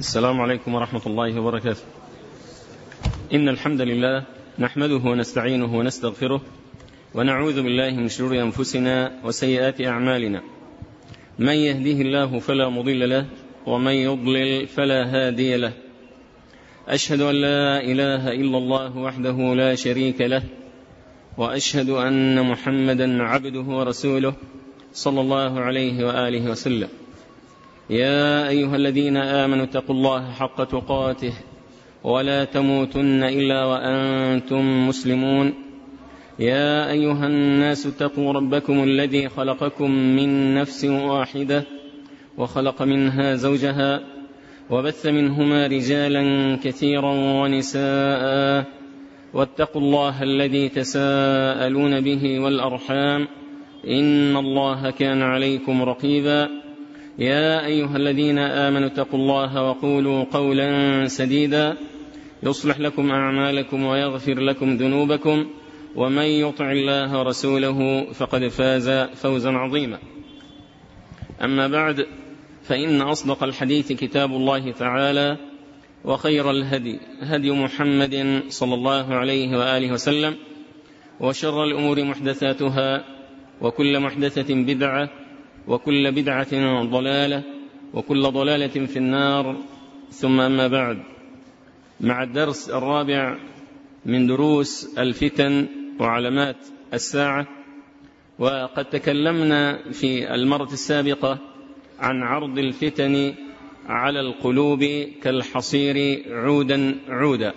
السلام عليكم ورحمة الله وبركاته. إن الحمد لله نحمده ونستعينه ونستغفره ونعوذ بالله من شرور أنفسنا وسيئات أعمالنا. من يهديه الله فلا مضل له ومن يضلل فلا هادي له. أشهد أن لا إله إلا الله وحده لا شريك له، وأشهد أن محمدا عبده ورسوله صلى الله عليه وآله وسلم. يا أيها الذين آمنوا اتقوا الله حق تقاته ولا تموتن إلا وأنتم مسلمون. يا أيها الناس اتقوا ربكم الذي خلقكم من نفس واحدة وخلق منها زوجها وبث منهما رجالا كثيرا ونساء، واتقوا الله الذي تساءلون به والأرحام إن الله كان عليكم رقيبا. يا أيها الذين آمنوا اتقوا الله وقولوا قولا سديدا يصلح لكم أعمالكم ويغفر لكم ذنوبكم، ومن يطع الله ورسوله فقد فاز فوزا عظيما. أما بعد، فإن أصدق الحديث كتاب الله تعالى، وخير الهدي هدي محمد صلى الله عليه وآله وسلم، وشر الأمور محدثاتها، وكل محدثة بدعة، وكل بدعة ضلالة، وكل ضلالة في النار. ثم أما بعد، مع الدرس الرابع من دروس الفتن وعلامات الساعة. وقد تكلمنا في المرة السابقة عن عرض الفتن على القلوب كالحصير عودا عودا،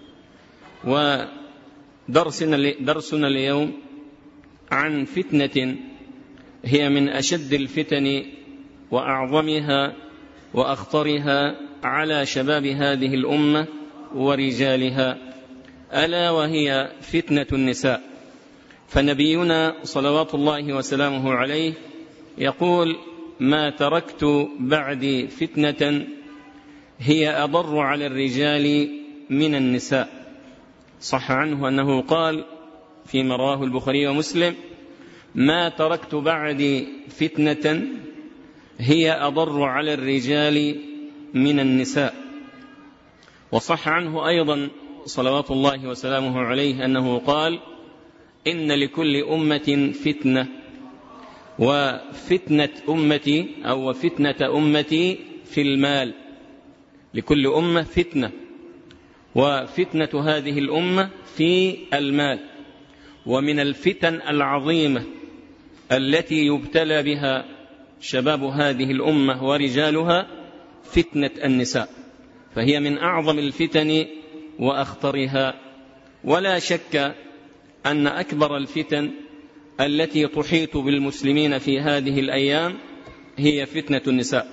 ودرسنا اليوم عن فتنة هي من أشد الفتن وأعظمها وأخطرها على شباب هذه الأمة ورجالها، ألا وهي فتنة النساء. فنبينا صلوات الله وسلامه عليه يقول: ما تركت بعدي فتنة هي أضر على الرجال من النساء. صح عنه أنه قال فيما رواه البخاري ومسلم: ما تركت بعدي فتنة هي أضر على الرجال من النساء. وصح عنه أيضا صلوات الله وسلامه عليه أنه قال: إن لكل أمة فتنة، وفتنة أمتي أو فتنة أمتي في المال. لكل أمة فتنة، وفتنة هذه الأمة في المال. ومن الفتن العظيمة التي يبتلى بها شباب هذه الأمة ورجالها فتنة النساء، فهي من أعظم الفتن وأخطرها. ولا شك أن أكبر الفتن التي تحيط بالمسلمين في هذه الأيام هي فتنة النساء.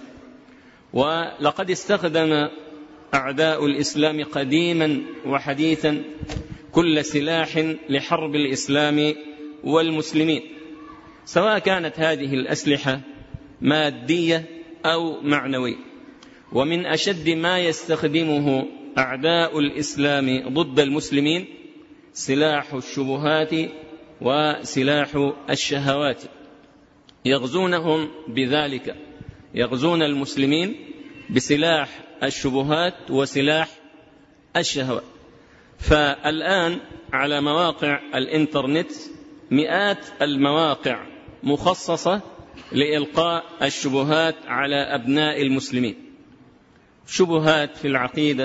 ولقد استخدم أعداء الإسلام قديما وحديثا كل سلاح لحرب الإسلام والمسلمين، سواء كانت هذه الأسلحة مادية أو معنوية. ومن أشد ما يستخدمه أعداء الإسلام ضد المسلمين سلاح الشبهات وسلاح الشهوات. يغزونهم بذلك، يغزون المسلمين بسلاح الشبهات وسلاح الشهوات. فالآن على مواقع الإنترنت مئات المواقع مخصصة لإلقاء الشبهات على أبناء المسلمين، شبهات في العقيدة،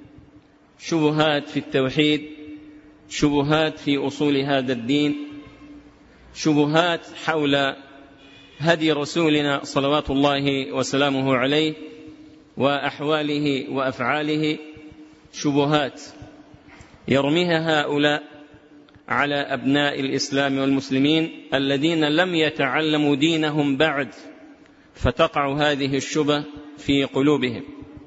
شبهات في التوحيد، شبهات في أصول هذا الدين، شبهات حول هدي رسولنا صلوات الله وسلامه عليه وأحواله وأفعاله، شبهات يرميها هؤلاء على أبناء الإسلام والمسلمين الذين لم يتعلموا دينهم بعد، فتقع هذه الشبه في قلوبهم.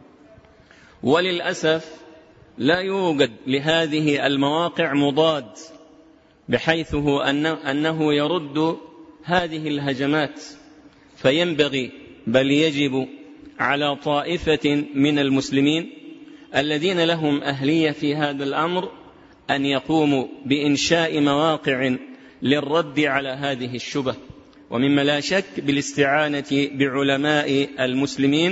وللأسف لا يوجد لهذه المواقع مضاد بحيث أنه يرد هذه الهجمات. فينبغي بل يجب على طائفة من المسلمين الذين لهم أهلية في هذا الأمر أن يقوموا بإنشاء مواقع للرد على هذه الشبه، ومما لا شك بالاستعانة بعلماء المسلمين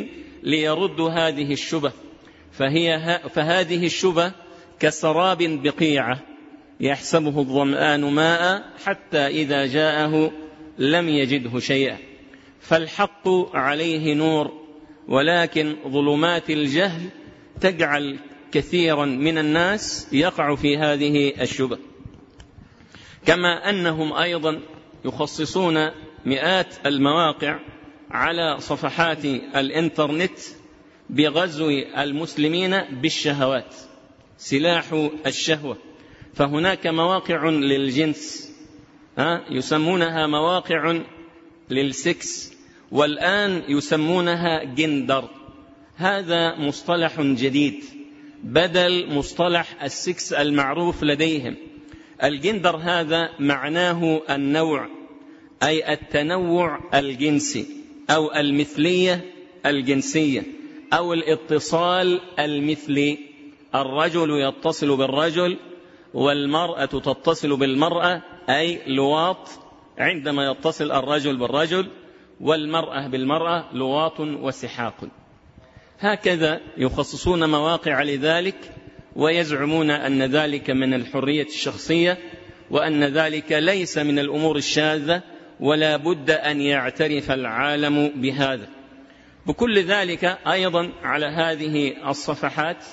ليردوا هذه الشبه، فهذه الشبه كسراب بقيعة يحسبه الظمآن ماء حتى إذا جاءه لم يجده شيئا. فالحق عليه نور، ولكن ظلمات الجهل تجعل كثيرا من الناس يقع في هذه الشبه. كما أنهم أيضا يخصصون مئات المواقع على صفحات الإنترنت بغزو المسلمين بالشهوات، سلاح الشهوة. فهناك مواقع للجنس يسمونها مواقع للسكس، والآن يسمونها جندر. هذا مصطلح جديد بدل مصطلح السكس المعروف لديهم. الجندر هذا معناه النوع، أي التنوع الجنسي أو المثلية الجنسية أو الاتصال المثلي. الرجل يتصل بالرجل والمرأة تتصل بالمرأة، أي لواط عندما يتصل الرجل بالرجل والمرأة بالمرأة لواط وسحاق. هكذا يخصصون مواقع لذلك، ويزعمون أن ذلك من الحرية الشخصية، وأن ذلك ليس من الأمور الشاذة، ولا بد أن يعترف العالم بهذا. بكل ذلك أيضا على هذه الصفحات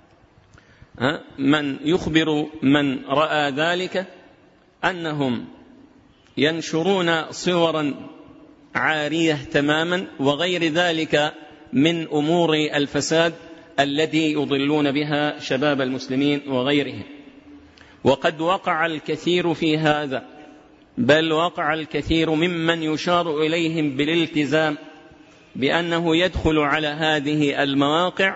من يخبر من رأى ذلك أنهم ينشرون صورا عارية تماما وغير ذلك من أمور الفساد التي يضلون بها شباب المسلمين وغيرهم. وقد وقع الكثير في هذا، بل وقع الكثير ممن يشار إليهم بالالتزام بأنه يدخل على هذه المواقع،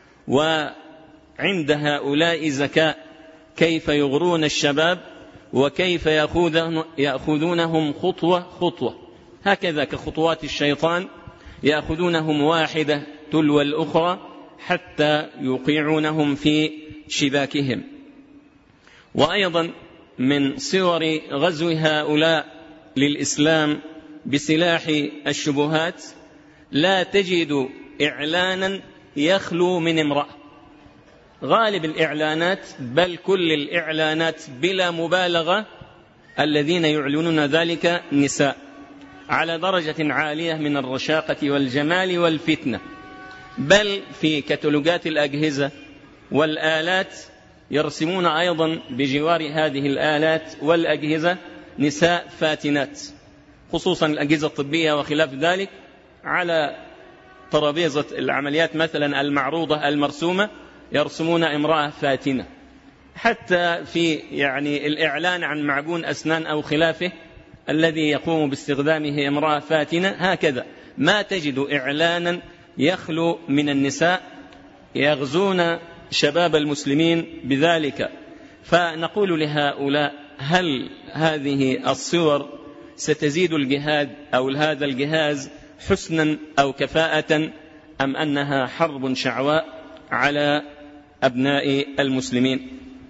وعند هؤلاء ذكاء كيف يغرون الشباب وكيف يأخذونهم خطوة خطوة، هكذا كخطوات الشيطان، يأخذونهم واحدة تلو الأخرى حتى يوقعونهم في شباكهم. وأيضا من صور غزو هؤلاء للإسلام بسلاح الشبهات، لا تجد إعلانا يخلو من امرأة. غالب الإعلانات، بل كل الإعلانات بلا مبالغة، الذين يعلنون ذلك نساء على درجة عالية من الرشاقة والجمال والفتنة. بل في كتالوجات الأجهزة والآلات يرسمون أيضا بجوار هذه الآلات والأجهزة نساء فاتنات، خصوصا الأجهزة الطبية وخلاف ذلك. على ترابيزة العمليات مثلا المعروضة المرسومة يرسمون امرأة فاتنة. حتى في الإعلان عن معجون أسنان أو خلافه الذي يقوم باستخدامه امرأة فاتنة، هكذا ما تجد إعلانا يخلو من النساء يغزون شباب المسلمين بذلك. فنقول لهؤلاء: هل هذه الصور ستزيد الجهاد أو هذا الجهاز حسنا أو كفاءة، أم أنها حرب شعواء على أبناء المسلمين؟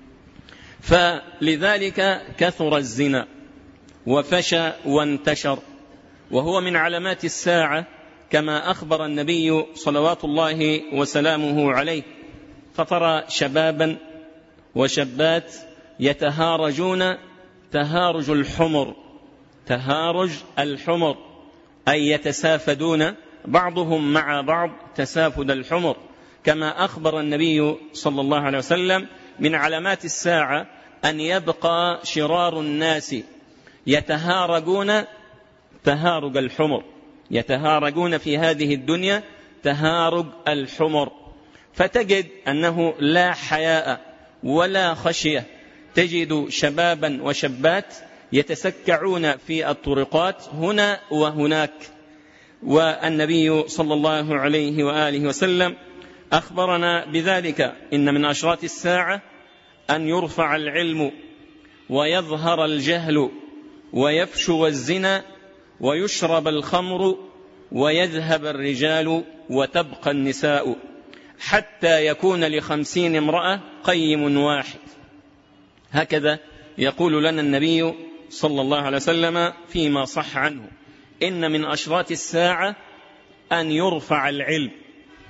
فلذلك كثر الزنا وفشى وانتشر، وهو من علامات الساعة كما أخبر النبي صلوات الله وسلامه عليه. فترى شبابا وشابات يتهارجون تهارج الحمر، تهارج الحمر، أي يتسافدون بعضهم مع بعض تسافد الحمر. كما أخبر النبي صلى الله عليه وسلم من علامات الساعة أن يبقى شرار الناس يتهارجون تهارج الحمر، يتهارجون في هذه الدنيا تهارج الحمر. فتجد أنه لا حياء ولا خشية، تجد شبابا وشابات يتسكعون في الطرقات هنا وهناك. والنبي صلى الله عليه وآله وسلم أخبرنا بذلك: إن من أشراط الساعة أن يرفع العلم ويظهر الجهل ويفشو الزنا ويشرب الخمر ويذهب الرجال وتبقى النساء، حتى يكون ل50 امرأة قيم واحد. هكذا يقول لنا النبي صلى الله عليه وسلم فيما صح عنه: إن من أشراط الساعة أن يرفع العلم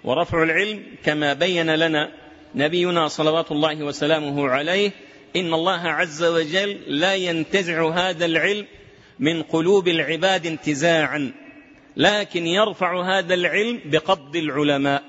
ورفع العلم كما بين لنا نبينا صلوات الله وسلامه عليه إن الله عز وجل لا ينتزع هذا العلم من قلوب العباد انتزاعا، لكن يرفع هذا العلم بقبض العلماء.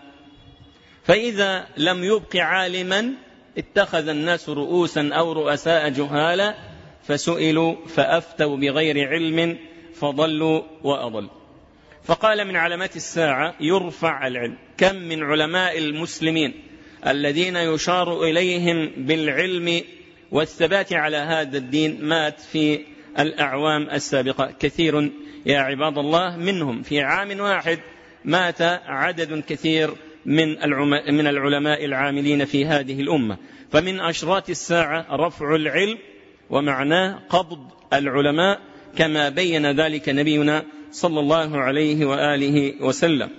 فإذا لم يبق عالما اتخذ الناس رؤوسا أو رؤساء جهالا فسئلوا فأفتوا بغير علم فضلوا وأضل. فقال من علامات الساعة يرفع العلم. كم من علماء المسلمين الذين يشار إليهم بالعلم والثبات على هذا الدين مات في الأعوام السابقة كثير يا عباد الله. منهم في عام واحد مات عدد كثير من العلماء العاملين في هذه الأمة. فمن أشراط الساعة رفع العلم ومعناه قبض العلماء كما بين ذلك نبينا صلى الله عليه وآله وسلم.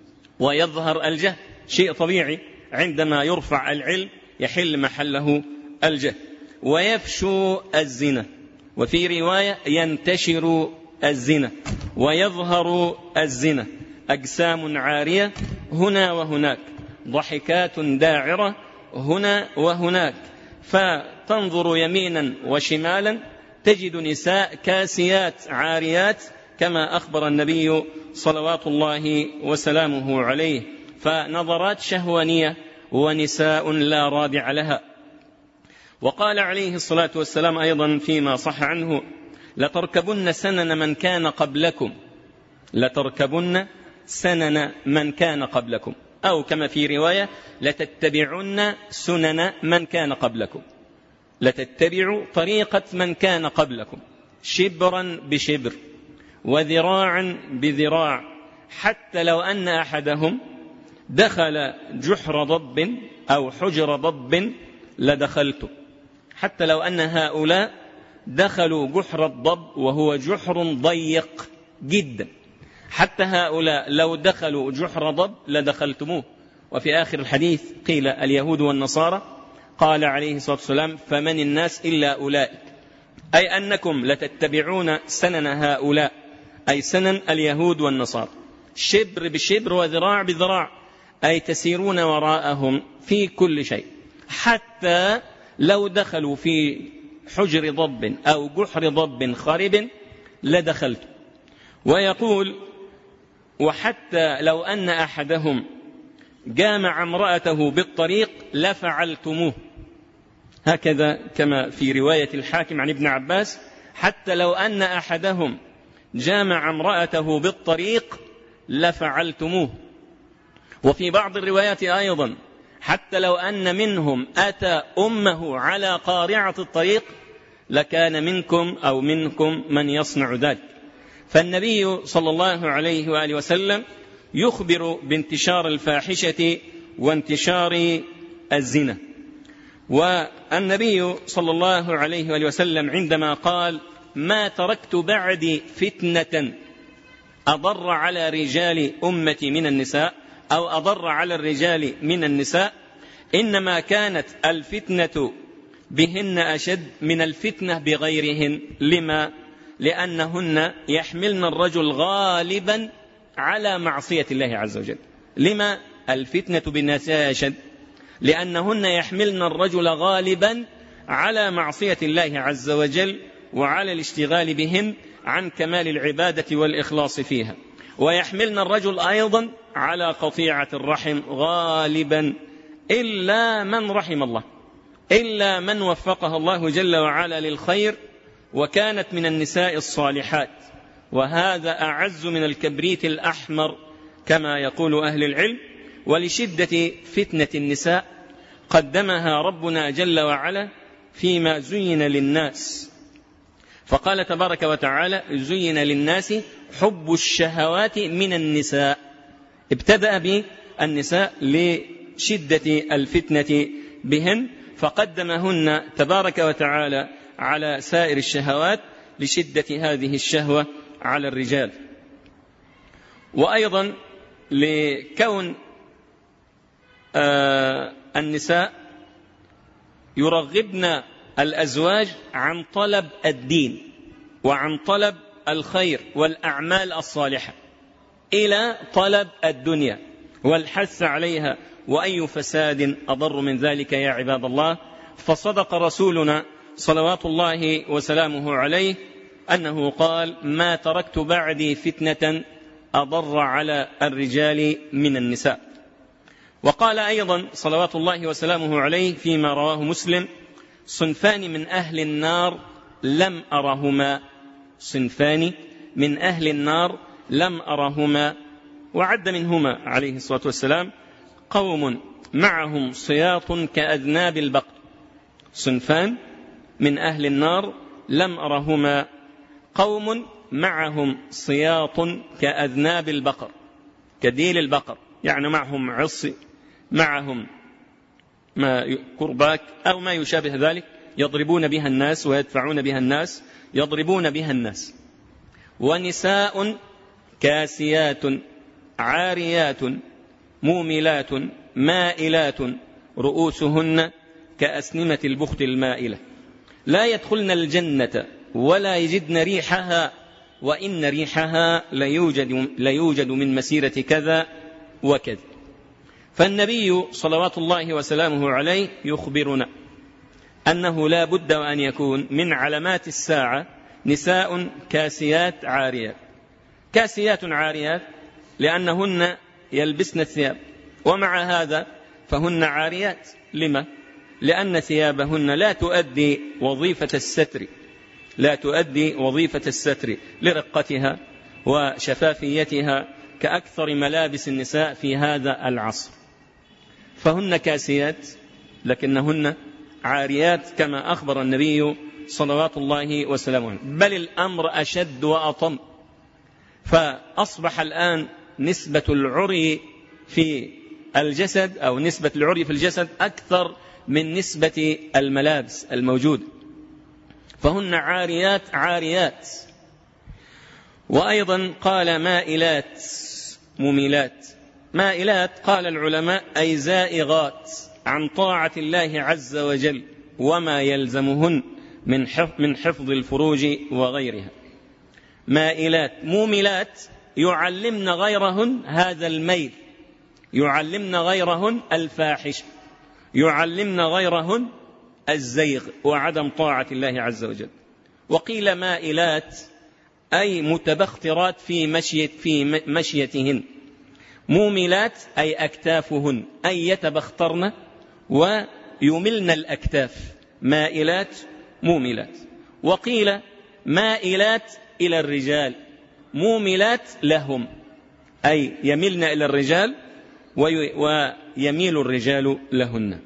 ويظهر الجهل، شيء طبيعي عندما يرفع العلم يحل محله الجهل. ويفشو الزنا، وفي رواية ينتشر الزنا ويظهر الزنا، أجسام عارية هنا وهناك، ضحكات داعرة هنا وهناك، فتنظر يمينا وشمالا تجد نساء كاسيات عاريات كما أخبر النبي صلوات الله وسلامه عليه. فنظرات شهوانية ونساء لا رادع لها. وقال عليه الصلاة والسلام أيضا فيما صح عنه لتركبن سنن من كان قبلكم، لتركبن سنن من كان قبلكم، أو كما في رواية لتتبعن سنن من كان قبلكم، لتتبعوا طريقة من كان قبلكم شبرا بشبر وذراعا بذراع، حتى لو أن أحدهم دخل جحر ضب أو حجر ضب لدخلته. حتى لو أن هؤلاء دخلوا جحر الضب وهو جحر ضيق جدا، حتى هؤلاء لو دخلوا جحر ضب لدخلتموه. وفي آخر الحديث قيل اليهود والنصارى، قال عليه الصلاة والسلام فمن الناس إلا أولئك، أي أنكم لتتبعون سنن هؤلاء، أي سنن اليهود والنصارى، شبر بشبر وذراع بذراع، أي تسيرون وراءهم في كل شيء، حتى لو دخلوا في حجر ضب أو جحر ضب خرب لدخلت. ويقول وحتى لو أن أحدهم جامع امرأته بالطريق لفعلتموه، هكذا كما في رواية الحاكم عن ابن عباس حتى لو أن أحدهم جامع امرأته بالطريق لفعلتموه. وفي بعض الروايات أيضا حتى لو أن منهم أتى أمه على قارعة الطريق لكان منكم أو منكم من يصنع ذلك. فالنبي صلى الله عليه وآله وسلم يخبر بانتشار الفاحشة وانتشار الزنا. والنبي صلى الله عليه وآله وسلم عندما قال ما تركت بعدي فتنة أضر على رجال أمتي من النساء، أو أضر على الرجال من النساء، إنما كانت الفتنة بهن أشد من الفتنة بغيرهن. لما؟ لأنهن يحملن الرجل غالبا على معصية الله عز وجل. لما الفتنة بالنساء أشد؟ لأنهن يحملن الرجل غالبا على معصية الله عز وجل وعلى الاشتغال بهن عن كمال العبادة والإخلاص فيها، ويحملن الرجل أيضا على قطيعة الرحم غالبا، إلا من رحم الله، إلا من وفقها الله جل وعلا للخير وكانت من النساء الصالحات، وهذا أعز من الكبريت الأحمر كما يقول أهل العلم. ولشدة فتنة النساء قدمها ربنا جل وعلا فيما زين للناس، فقال تبارك وتعالى زين للناس حب الشهوات من النساء، ابتدأ بالنساء لشدة الفتنة بهن فقدمهن تبارك وتعالى على سائر الشهوات لشدة هذه الشهوة على الرجال. وأيضا لكون النساء يرغبن الأزواج عن طلب الدين وعن طلب الخير والأعمال الصالحة إلى طلب الدنيا. والحث عليها، وأي فساد أضر من ذلك يا عباد الله. فصدق رسولنا صلوات الله وسلامه عليه أنه قال: ما تركت بعدي فتنة أضر على الرجال من النساء. وقال أيضا صلوات الله وسلامه عليه فيما رواه مسلم: صنفان من أهل النار لم أرهما، صنفان من أهل النار لم أرهما. وعد منهما عليه الصلاة والسلام: قوم معهم صياط كأذناب البقر. صنفان من أهل النار لم أرهما: قوم معهم صياط كأذناب البقر، كديل البقر، يعني معهم عصي، معهم ما كرباك أو ما يشابه ذلك، يضربون بها الناس ويدفعون بها الناس، يضربون بها الناس. ونساء كاسيات عاريات موملات مائلات رؤوسهن كأسنمة البخت المائلة، لا يدخلن الجنة ولا يجدن ريحها، وإن ريحها ليوجد من مسيرة كذا وكذا. فالنبي صلوات الله وسلامه عليه يخبرنا أنه لا بد وأن يكون من علامات الساعة نساء كاسيات عاريات. كاسيات عاريات لأنهن يلبسن الثياب، ومع هذا فهن عاريات. لما؟ لأن ثيابهن لا تؤدي وظيفة الستر، لا تؤدي وظيفة الستر لرقتها وشفافيتها كأكثر ملابس النساء في هذا العصر. فهن كاسيات لكنهن عاريات كما أخبر النبي صلوات الله وسلامه عليه. بل الأمر أشد وأطم، فأصبح الآن نسبة العري في الجسد أو نسبة العري في الجسد أكثر من نسبة الملابس الموجودة، فهن عاريات عاريات. وأيضا قال مائلات مميلات. مائلات قال العلماء أي زائغات عن طاعة الله عز وجل وما يلزمهن من حفظ الفروج وغيرها. مائلات. موملات يعلمن غيرهن هذا الميل، يعلمن غيرهن الفاحش، يعلمن غيرهن الزيغ وعدم طاعة الله عز وجل. وقيل مائلات أي متبخترات في مشيتهن. موملات أي أكتافهن، أي يتبخترن ويملن الأكتاف. مائلات موملات. وقيل مائلات إلى الرجال، موملات لهم، أي يملن إلى الرجال ويميل الرجال لهن.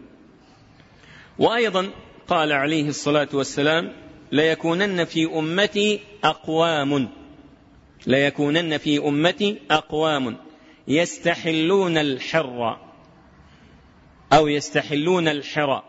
وأيضا قال عليه الصلاة والسلام: ليكونن في أمتي أقوام، ليكونن في أمتي أقوام يستحلون الحر أو يستحلون الحرى،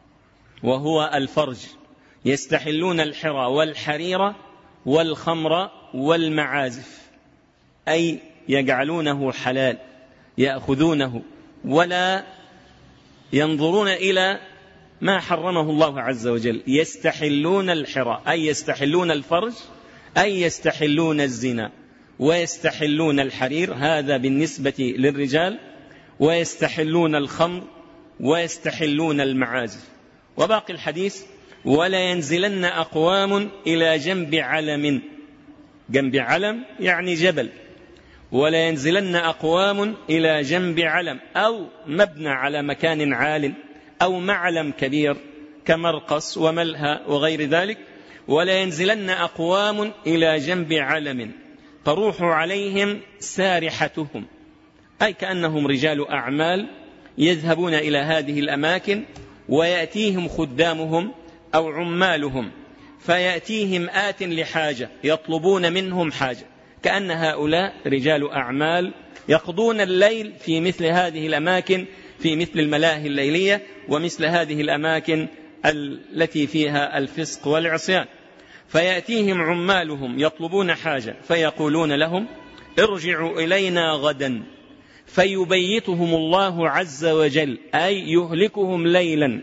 وهو الفرج، يستحلون الحرى والحريرة والخمر والمعازف، أي يجعلونه حلال، يأخذونه ولا ينظرون إلى ما حرمه الله عز وجل. يستحلون الحرى أي يستحلون الفرج، أي يستحلون الزنا، ويستحلون الحرير، هذا بالنسبة للرجال، ويستحلون الخمر، ويستحلون المعازف. وباقي الحديث: ولا ينزلن أقوام إلى جنب علم، جنب علم يعني جبل، ولا ينزلن أقوام إلى جنب علم أو مبنى على مكان عال أو معلم كبير كمرقص وملهى وغير ذلك. ولا ينزلن أقوام إلى جنب علم تروح عليهم سارحتهم، أي كأنهم رجال أعمال يذهبون إلى هذه الأماكن، ويأتيهم خدامهم أو عمالهم، فيأتيهم آت لحاجة، يطلبون منهم حاجة، كأن هؤلاء رجال أعمال يقضون الليل في مثل هذه الأماكن، في مثل الملاهي الليلية ومثل هذه الأماكن التي فيها الفسق والعصيان. فيأتيهم عمالهم يطلبون حاجة، فيقولون لهم: ارجعوا إلينا غدا، فيبيتهم الله عز وجل، أي يهلكهم ليلا،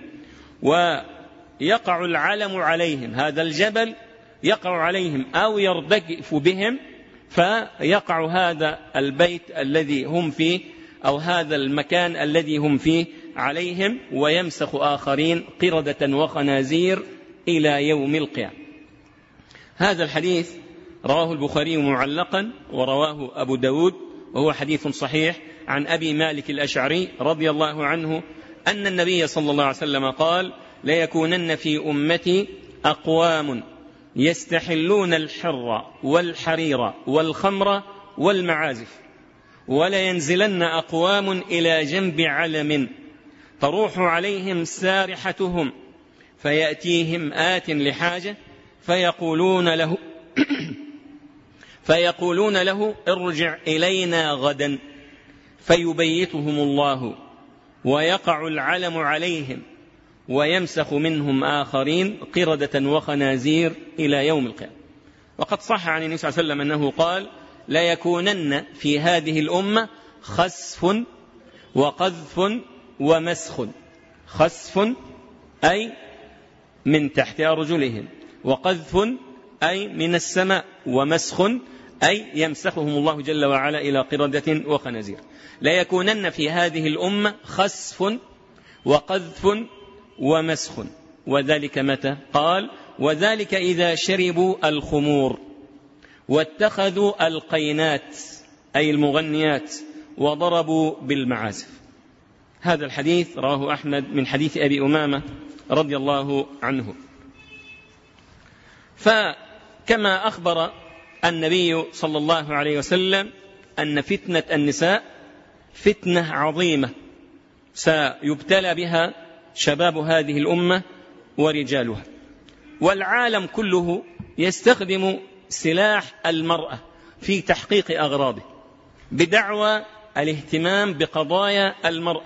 ويقع العلم عليهم، هذا الجبل يقع عليهم أو يردف بهم، فيقع هذا البيت الذي هم فيه أو هذا المكان الذي هم فيه عليهم، ويمسخ آخرين قردة وخنازير إلى يوم القيامة. هذا الحديث رواه البخاري معلقا ورواه أبو داود، وهو حديث صحيح عن أبي مالك الأشعري رضي الله عنه أن النبي صلى الله عليه وسلم قال: ليكونن في أمتي أقوام يستحلون الحر والحرير والخمر والمعازف، ولينزلن أقوام إلى جنب علم تروح عليهم سارحتهم، فيأتيهم آت لحاجة فيقولون له ارجع إلينا غدا، فيبيتهم الله ويقع العلم عليهم، ويمسخ منهم آخرين قردة وخنازير إلى يوم القيامة. وقد صح عن النبي صلى الله عليه وسلم أنه قال: لا يكونن في هذه الأمة خسف وقذف ومسخ. خسف أي من تحت أرجلهم، وقذف أي من السماء، ومسخ أي يمسخهم الله جل وعلا إلى قردة وخنازير. لا يكونن في هذه الأمة خسف وقذف ومسخ. وذلك متى؟ قال: وذلك إذا شربوا الخمور واتخذوا القينات أي المغنيات وضربوا بالمعازف. هذا الحديث رواه أحمد من حديث أبي أمامة رضي الله عنه. فكما أخبر النبي صلى الله عليه وسلم أن فتنة النساء فتنة عظيمة سيبتلى بها شباب هذه الأمة ورجالها، والعالم كله يستخدم سلاح المرأة في تحقيق أغراضه بدعوى الاهتمام بقضايا المرأة.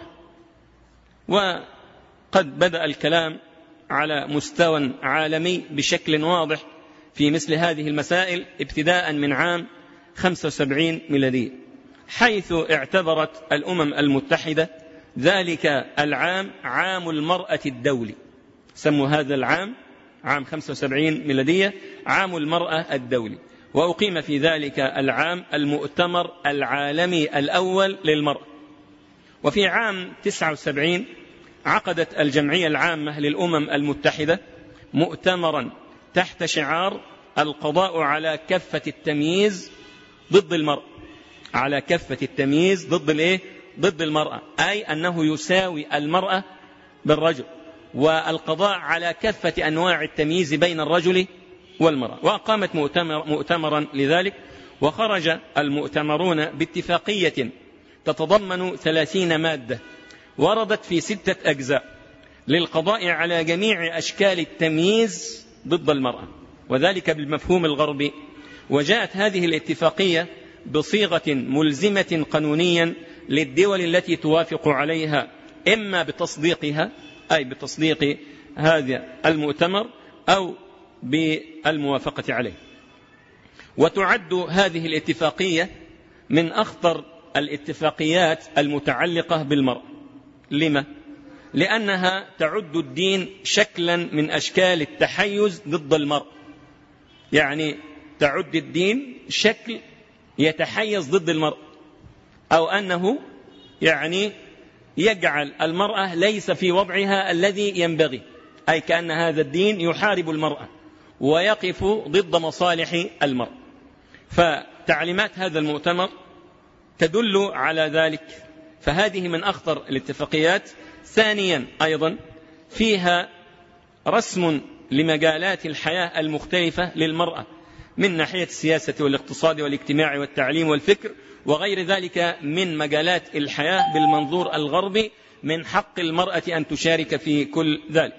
وقد بدأ الكلام على مستوى عالمي بشكل واضح في مثل هذه المسائل ابتداء من عام 75 ميلادي، حيث اعتبرت الأمم المتحدة ذلك العام عام المرأة الدولي. سموا هذا العام عام 75 ميلادية عام المرأة الدولي، وأقيم في ذلك العام المؤتمر العالمي الأول للمرأة. وفي عام 79 عقدت الجمعية العامة للأمم المتحدة مؤتمرا تحت شعار القضاء على كفة التمييز ضد المرأة. على كفة التمييز ضد المرأة، أي أنه يساوي المرأة بالرجل، والقضاء على كافة أنواع التمييز بين الرجل والمرأة. وأقامت مؤتمرا لذلك، وخرج المؤتمرون باتفاقية تتضمن 30 مادة وردت في 6 أجزاء للقضاء على جميع أشكال التمييز ضد المرأة، وذلك بالمفهوم الغربي. وجاءت هذه الاتفاقية بصيغة ملزمة قانونيا للدول التي توافق عليها، إما بتصديقها أي بتصديق هذا المؤتمر أو بالموافقة عليه. وتعد هذه الاتفاقية من أخطر الاتفاقيات المتعلقة بالمرأة. لما؟ لأنها تعد الدين شكلا من أشكال التحيز ضد المرأة، يعني تعد الدين شكل يتحيز ضد المرأة، أو أنه يعني يجعل المرأة ليس في وضعها الذي ينبغي، أي كأن هذا الدين يحارب المرأة ويقف ضد مصالح المرأة. فتعليمات هذا المؤتمر تدل على ذلك، فهذه من أخطر الاتفاقيات. ثانيا أيضا فيها رسم لمجالات الحياة المختلفة للمرأة من ناحية السياسة والاقتصاد والاجتماع والتعليم والفكر وغير ذلك من مجالات الحياة بالمنظور الغربي، من حق المرأة أن تشارك في كل ذلك.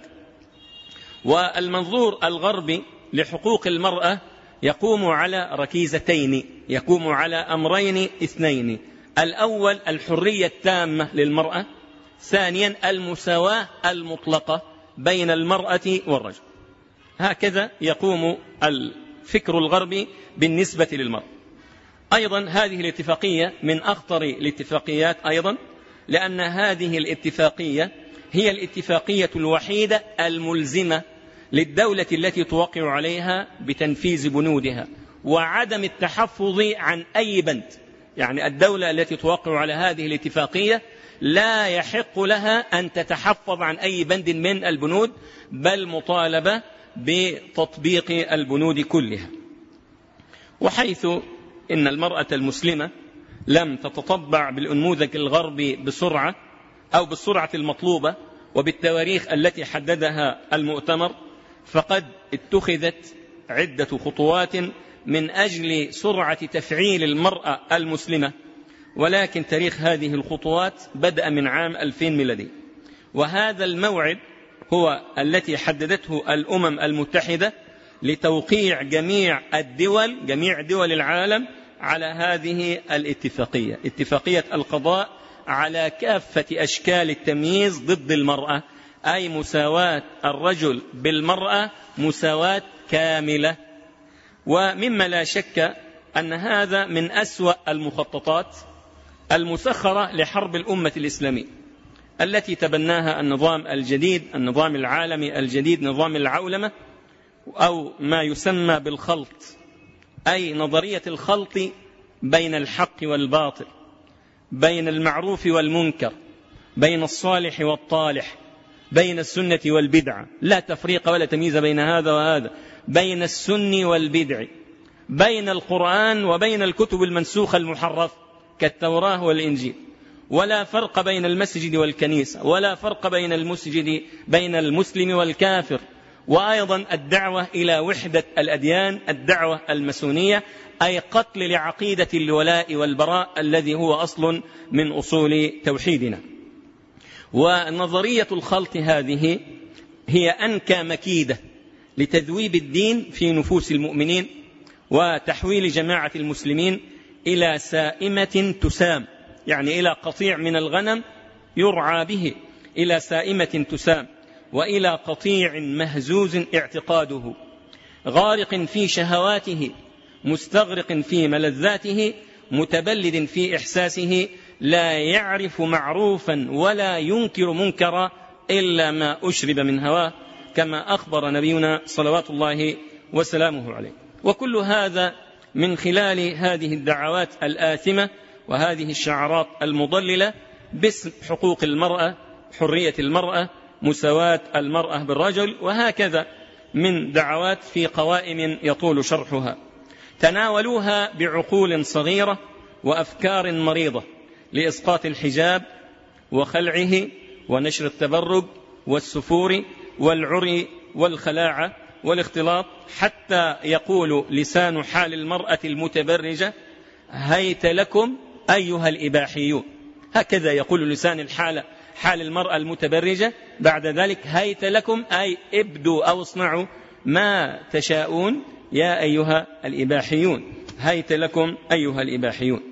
والمنظور الغربي لحقوق المرأة يقوم على ركيزتين، يقوم على أمرين اثنين: الأول الحرية التامة للمرأة، ثانيا المساواة المطلقة بين المرأة والرجل. هكذا يقوم الفكر الغربي بالنسبة للمرأة. أيضا هذه الاتفاقية من أخطر الاتفاقيات أيضا، لأن هذه الاتفاقية هي الاتفاقية الوحيدة الملزمة للدولة التي توقع عليها بتنفيذ بنودها وعدم التحفظ عن أي بند يعني الدولة التي توقع على هذه الاتفاقية لا يحق لها أن تتحفظ عن أي بند من البنود، بل مطالبة بتطبيق البنود كلها. وحيث إن المرأة المسلمة لم تتطبع بالأنموذج الغربي بسرعة أو بالسرعة المطلوبة وبالتواريخ التي حددها المؤتمر، فقد اتخذت عدة خطوات من أجل سرعة تفعيل المرأة المسلمة، ولكن تاريخ هذه الخطوات بدأ من عام 2000 ميلادي، وهذا الموعد هو التي حددته الأمم المتحدة لتوقيع جميع دول العالم على هذه الاتفاقية، اتفاقية القضاء على كافة أشكال التمييز ضد المرأة، أي مساواة الرجل بالمرأة مساواة كاملة. ومما لا شك أن هذا من أسوأ المخططات المسخرة لحرب الأمة الإسلامية التي تبناها النظام الجديد، النظام العالمي الجديد، نظام العولمة، أو ما يسمى بالخلط، أي نظرية الخلط بين الحق والباطل، بين المعروف والمنكر، بين الصالح والطالح، بين السنة والبدعة، لا تفريق ولا تمييز بين هذا وهذا، بين السني والبدع، بين القرآن وبين الكتب المنسوخة المحرفة كالتوراة والإنجيل، ولا فرق بين المسجد والكنيسة، ولا فرق بين المسلم والكافر، وأيضا الدعوة إلى وحدة الأديان، الدعوة الماسونية، أي قتل لعقيدة الولاء والبراء الذي هو أصل من أصول توحيدنا. ونظرية الخلط هذه هي أنكى مكيدة لتذويب الدين في نفوس المؤمنين وتحويل جماعة المسلمين إلى سائمة تسام، يعني إلى قطيع من الغنم يرعى به، إلى سائمة تسام، وإلى قطيع مهزوز اعتقاده، غارق في شهواته، مستغرق في ملذاته، متبلد في إحساسه، لا يعرف معروفا ولا ينكر منكرا إلا ما أشرب من هواه، كما أخبر نبينا صلوات الله وسلامه عليه. وكل هذا من خلال هذه الدعوات الآثمة وهذه الشعارات المضللة باسم حقوق المرأة، حرية المرأة، مساواة المرأة بالرجل، وهكذا من دعوات في قوائم يطول شرحها، تناولوها بعقول صغيرة وأفكار مريضة لإسقاط الحجاب وخلعه ونشر التبرج والسفور والعري والخلاعة والاختلاط، حتى يقول لسان حال المرأة المتبرجة: هيت لكم أيها الإباحيون. هكذا يقول لسان حال المرأة المتبرجة. بعد ذلك: هيت لكم، أي ابدوا أو اصنعوا ما تشاءون يا أيها الإباحيون، هيت لكم أيها الإباحيون.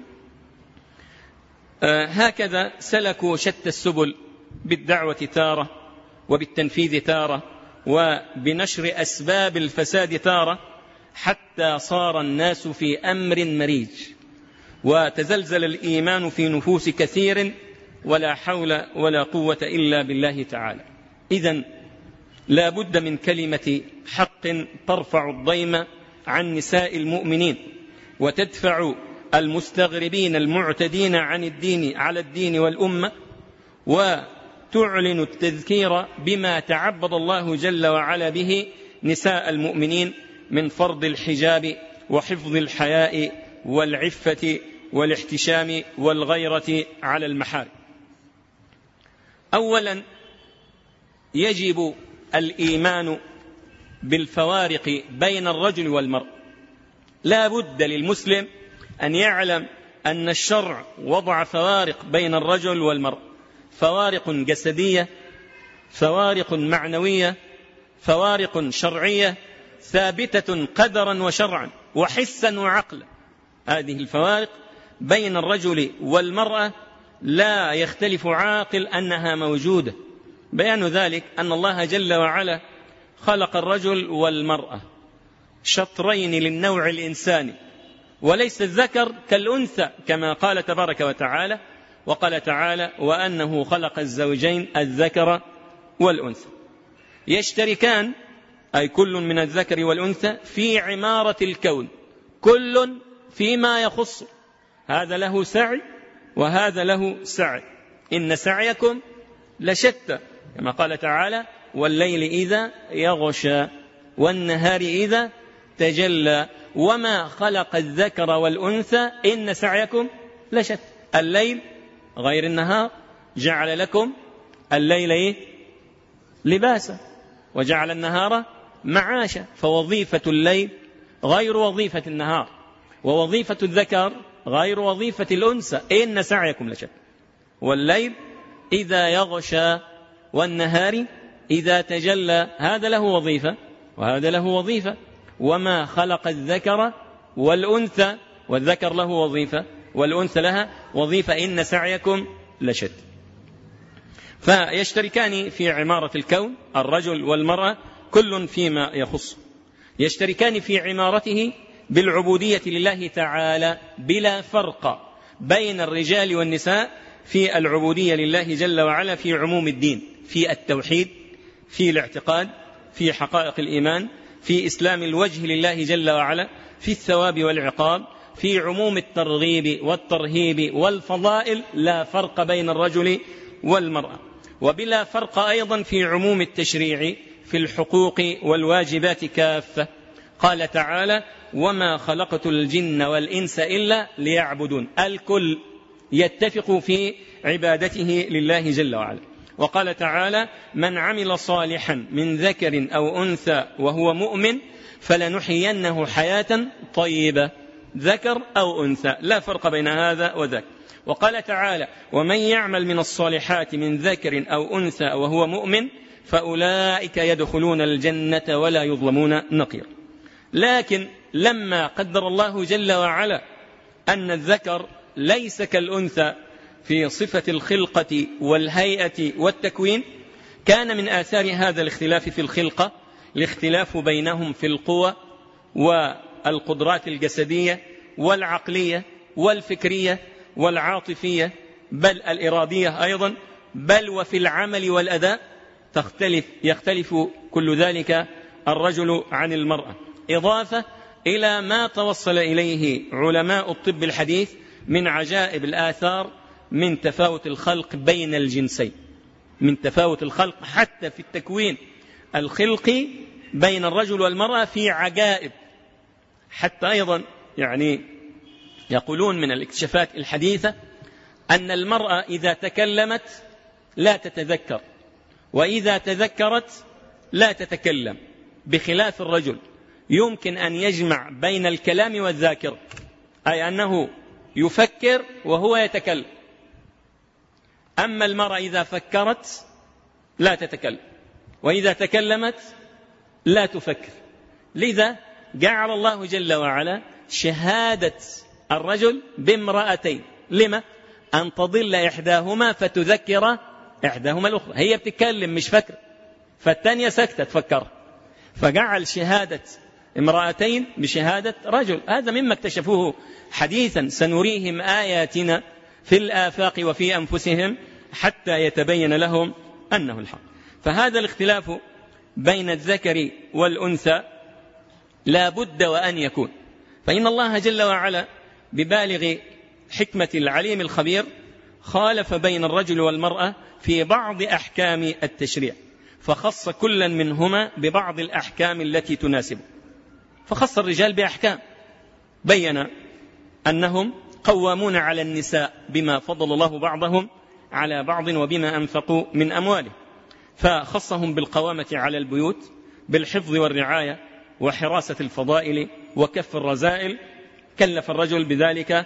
هكذا سلكوا شتى السبل بالدعوة تارة، وبالتنفيذ تارة، وبنشر أسباب الفساد تارة، حتى صار الناس في أمر مريج، وتزلزل الإيمان في نفوس كثير، ولا حول ولا قوة إلا بالله تعالى. إذن لا بد من كلمة حق ترفع الضيم عن نساء المؤمنين، وتدفع المستغربين المعتدين على الدين والأمة، وتعلن التذكير بما تعبد الله جل وعلا به نساء المؤمنين من فرض الحجاب وحفظ الحياء والعفة والاحتشام والغيرة على المحارم. أولا، يجب الإيمان بالفوارق بين الرجل والمرأة. لا بد للمسلم أن يعلم أن الشرع وضع فوارق بين الرجل والمرأة، فوارق جسدية، فوارق معنوية، فوارق شرعية ثابتة قدرا وشرعا وحسا وعقلا. هذه الفوارق بين الرجل والمرأة لا يختلف عاقل أنها موجودة. بيان ذلك أن الله جل وعلا خلق الرجل والمرأة شطرين للنوع الإنساني، وليس الذكر كالأنثى، كما قال تبارك وتعالى. وقال تعالى: وأنه خلق الزوجين الذكر والأنثى. يشتركان، أي كل من الذكر والأنثى، في عمارة الكون، كل فيما يخص. هذا له سعي وهذا له سعي، إن سعيكم لشتى، كما قال تعالى والليل إذا يغشى والنهار إذا تجلى وما خلق الذكر والأنثى إن سعيكم لشتى. الليل غير النهار، جعل لكم الليل لباسا وجعل النهار معاشا، فوظيفة الليل غير وظيفة النهار، ووظيفة الذكر غير وظيفة الأنثى، إن سعيكم لشتى. والليل إذا يغشى والنهار إذا تجلى، هذا له وظيفة وهذا له وظيفة. وما خلق الذكر والأنثى، والذكر له وظيفة والأنثى لها وظيفة، إن سعيكم لشتى. فيشتركان في عمارة الكون، الرجل والمرأة كل فيما يخص، يشتركان في عمارته بالعبودية لله تعالى بلا فرق بين الرجال والنساء في العبودية لله جل وعلا في عموم الدين، في التوحيد، في الاعتقاد، في حقائق الإيمان، في إسلام الوجه لله جل وعلا، في الثواب والعقاب، في عموم الترغيب والترهيب والفضائل، لا فرق بين الرجل والمرأة. وبلا فرق أيضا في عموم التشريع في الحقوق والواجبات كافة. قال تعالى وما خلقت الجن والإنس إلا ليعبدون، الكل يتفق في عبادته لله جل وعلا. وقال تعالى من عمل صالحا من ذكر أو أنثى وهو مؤمن فلنحيينه حياة طيبة، ذكر أو أنثى لا فرق بين هذا وذاك. وقال تعالى ومن يعمل من الصالحات من ذكر أو أنثى وهو مؤمن فأولئك يدخلون الجنة ولا يظلمون نقير. لكن لما قدر الله جل وعلا أن الذكر ليس كالأنثى في صفة الخلقة والهيئة والتكوين، كان من آثار هذا الاختلاف في الخلقة الاختلاف بينهم في القوى والقدرات الجسدية والعقلية والفكرية والعاطفية، بل الإرادية أيضا، بل وفي العمل والأداء يختلف كل ذلك الرجل عن المرأة، إضافة إلى ما توصل إليه علماء الطب الحديث من عجائب الآثار من تفاوت الخلق بين الجنسين، من تفاوت الخلق حتى في التكوين الخلقي بين الرجل والمرأة في عجائب. حتى أيضا يعني يقولون من الاكتشافات الحديثة أن المرأة إذا تكلمت لا تتذكر، وإذا تذكرت لا تتكلم، بخلاف الرجل يمكن أن يجمع بين الكلام والذاكرة، أي أنه يفكر وهو يتكلم. أما المرأة إذا فكرت لا تتكلم، وإذا تكلمت لا تفكر. لذا جعل الله جل وعلا شهادة الرجل بامرأتين، لما؟ أن تضل إحداهما فتذكر إحداهما الأخرى، هي بتتكلم مش فكر، فالتانية سكتة تفكر، فجعل شهادة امرأتين بشهادة رجل. هذا مما اكتشفوه حديثا، سنريهم آياتنا في الآفاق وفي أنفسهم حتى يتبين لهم أنه الحق. فهذا الاختلاف بين الذكر والأنثى لا بد وأن يكون، فإن الله جل وعلا ببالغ حكمة العليم الخبير خالف بين الرجل والمرأة في بعض أحكام التشريع، فخص كلا منهما ببعض الأحكام التي تناسبه. فخص الرجال بأحكام، بين أنهم قوامون على النساء بما فضل الله بعضهم على بعض وبما أنفقوا من أمواله، فخصهم بالقوامة على البيوت بالحفظ والرعاية وحراسة الفضائل وكف الرذائل، كلف الرجل بذلك.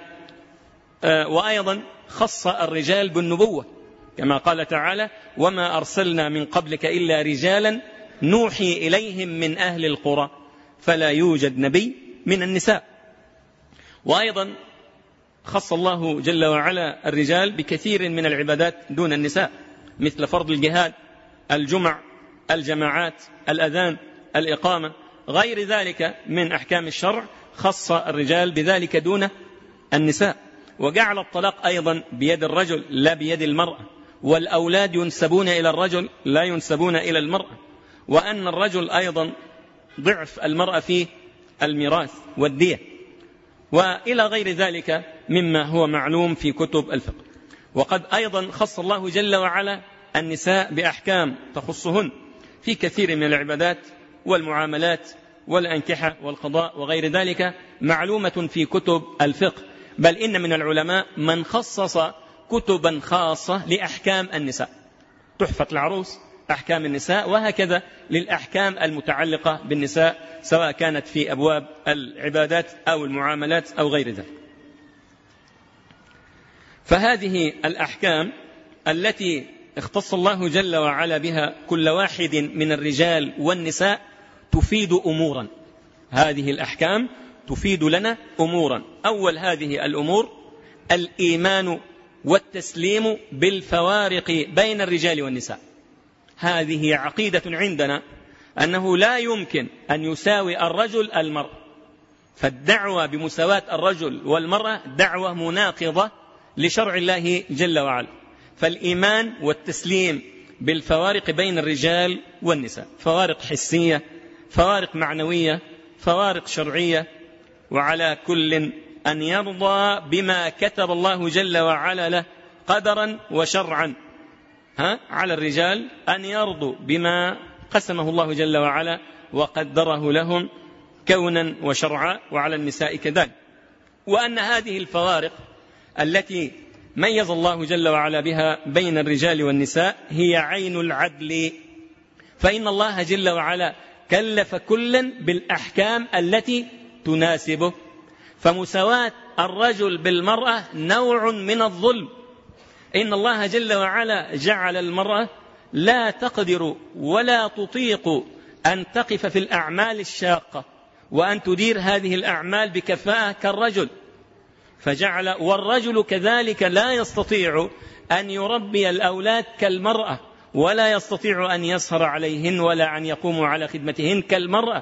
وأيضا خص الرجال بالنبوة كما قال تعالى وما أرسلنا من قبلك إلا رجالا نوحي إليهم من أهل القرى فلا يوجد نبي من النساء. وأيضا خص الله جل وعلا الرجال بكثير من العبادات دون النساء، مثل فرض الجهاد، الجمع، الجماعات، الأذان، الإقامة، غير ذلك من أحكام الشرع خص الرجال بذلك دون النساء. وجعل الطلاق أيضا بيد الرجل لا بيد المرأة، والأولاد ينسبون إلى الرجل لا ينسبون إلى المرأة، وأن الرجل أيضا ضعف المرأة في الميراث والدية، وإلى غير ذلك مما هو معلوم في كتب الفقه. وقد أيضا خص الله جل وعلا النساء بأحكام تخصهن في كثير من العبادات والمعاملات والأنكحة والقضاء وغير ذلك، معلومة في كتب الفقه. بل إن من العلماء من خصص كتبا خاصة لأحكام النساء، تحفة العروس أحكام النساء، وهكذا للأحكام المتعلقة بالنساء سواء كانت في أبواب العبادات أو المعاملات أو غير ذلك. فهذه الأحكام التي اختص الله جل وعلا بها كل واحد من الرجال والنساء تفيد أمورا. هذه الأحكام تفيد لنا أمورا. أول هذه الأمور الإيمان والتسليم بالفوارق بين الرجال والنساء. هذه عقيدة عندنا أنه لا يمكن أن يساوي الرجل المرأة، فالدعوة بمساواة الرجل والمرأة دعوة مناقضة لشرع الله جل وعلا. فالإيمان والتسليم بالفوارق بين الرجال والنساء، فوارق حسية، فوارق معنوية، فوارق شرعية، وعلى كل أن يرضى بما كتب الله جل وعلا له قدرا وشرعا. على الرجال أن يرضوا بما قسمه الله جل وعلا وقدره لهم كونا وشرعا، وعلى النساء كذلك. وأن هذه الفوارق التي ميز الله جل وعلا بها بين الرجال والنساء هي عين العدل، فإن الله جل وعلا كلف كلا بالأحكام التي تناسبه. فمساواة الرجل بالمرأة نوع من الظلم. إن الله جل وعلا جعل المرأة لا تقدر ولا تطيق أن تقف في الأعمال الشاقة وأن تدير هذه الأعمال بكفاءة كالرجل، فجعل والرجل كذلك لا يستطيع أن يربي الأولاد كالمرأة، ولا يستطيع أن يسهر عليهن ولا أن يقوم على خدمتهن كالمرأة.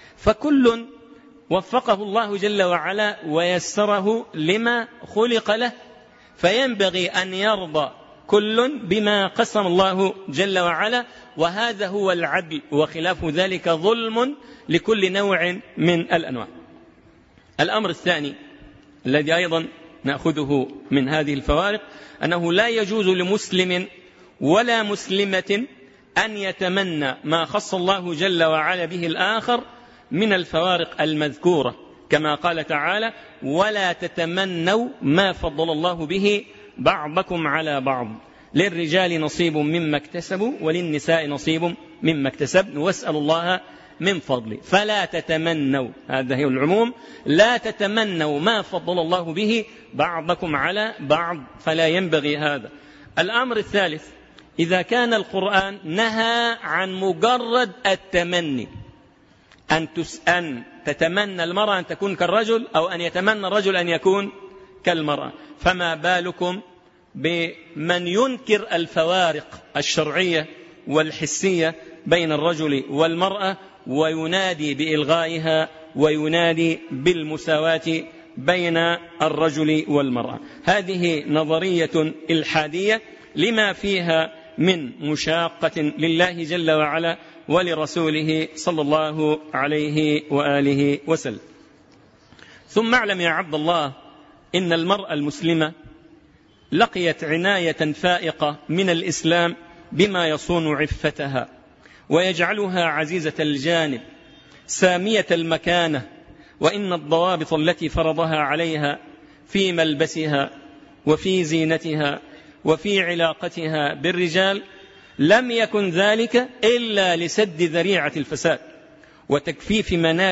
فكل وفقه الله جل وعلا ويسره لما خلق له، فينبغي أن يرضى كل بما قسم الله جل وعلا، وهذا هو العدل، وخلاف ذلك ظلم لكل نوع من الأنواع. الأمر الثاني الذي أيضا نأخذه من هذه الفوارق أنه لا يجوز لمسلم ولا مسلمة أن يتمنى ما خص الله جل وعلا به الآخر من الفوارق المذكورة، كما قال تعالى: ولا تتمنوا ما فضل الله به بعضكم على بعض، للرجال نصيب مما اكتسبوا وللنساء نصيب مما اكتسبن واسأل الله من فضله. فلا تتمنوا، هذا هو العموم، لا تتمنوا ما فضل الله به بعضكم على بعض، فلا ينبغي هذا. الأمر الثالث: إذا كان القرآن نهى عن مجرد التمني، أن تتمنى المرأة أن تكون كالرجل، أو أن يتمنى الرجل أن يكون كالمرأة، فما بالكم بمن ينكر الفوارق الشرعية والحسية بين الرجل والمرأة وينادي بإلغائها وينادي بالمساواة بين الرجل والمرأة. هذه نظرية إلحادية لما فيها من مشاقة لله جل وعلا ولرسوله صلى الله عليه وآله وسلم. ثم اعلم يا عبد الله إن المرأة المسلمة لقيت عناية فائقة من الإسلام بما يصون عفتها ويجعلها عزيزة الجانب سامية المكانة، وإن الضوابط التي فرضها عليها في ملبسها وفي زينتها وفي علاقتها بالرجال لم يكن ذلك إلا لسد ذريعة الفساد وتكفيف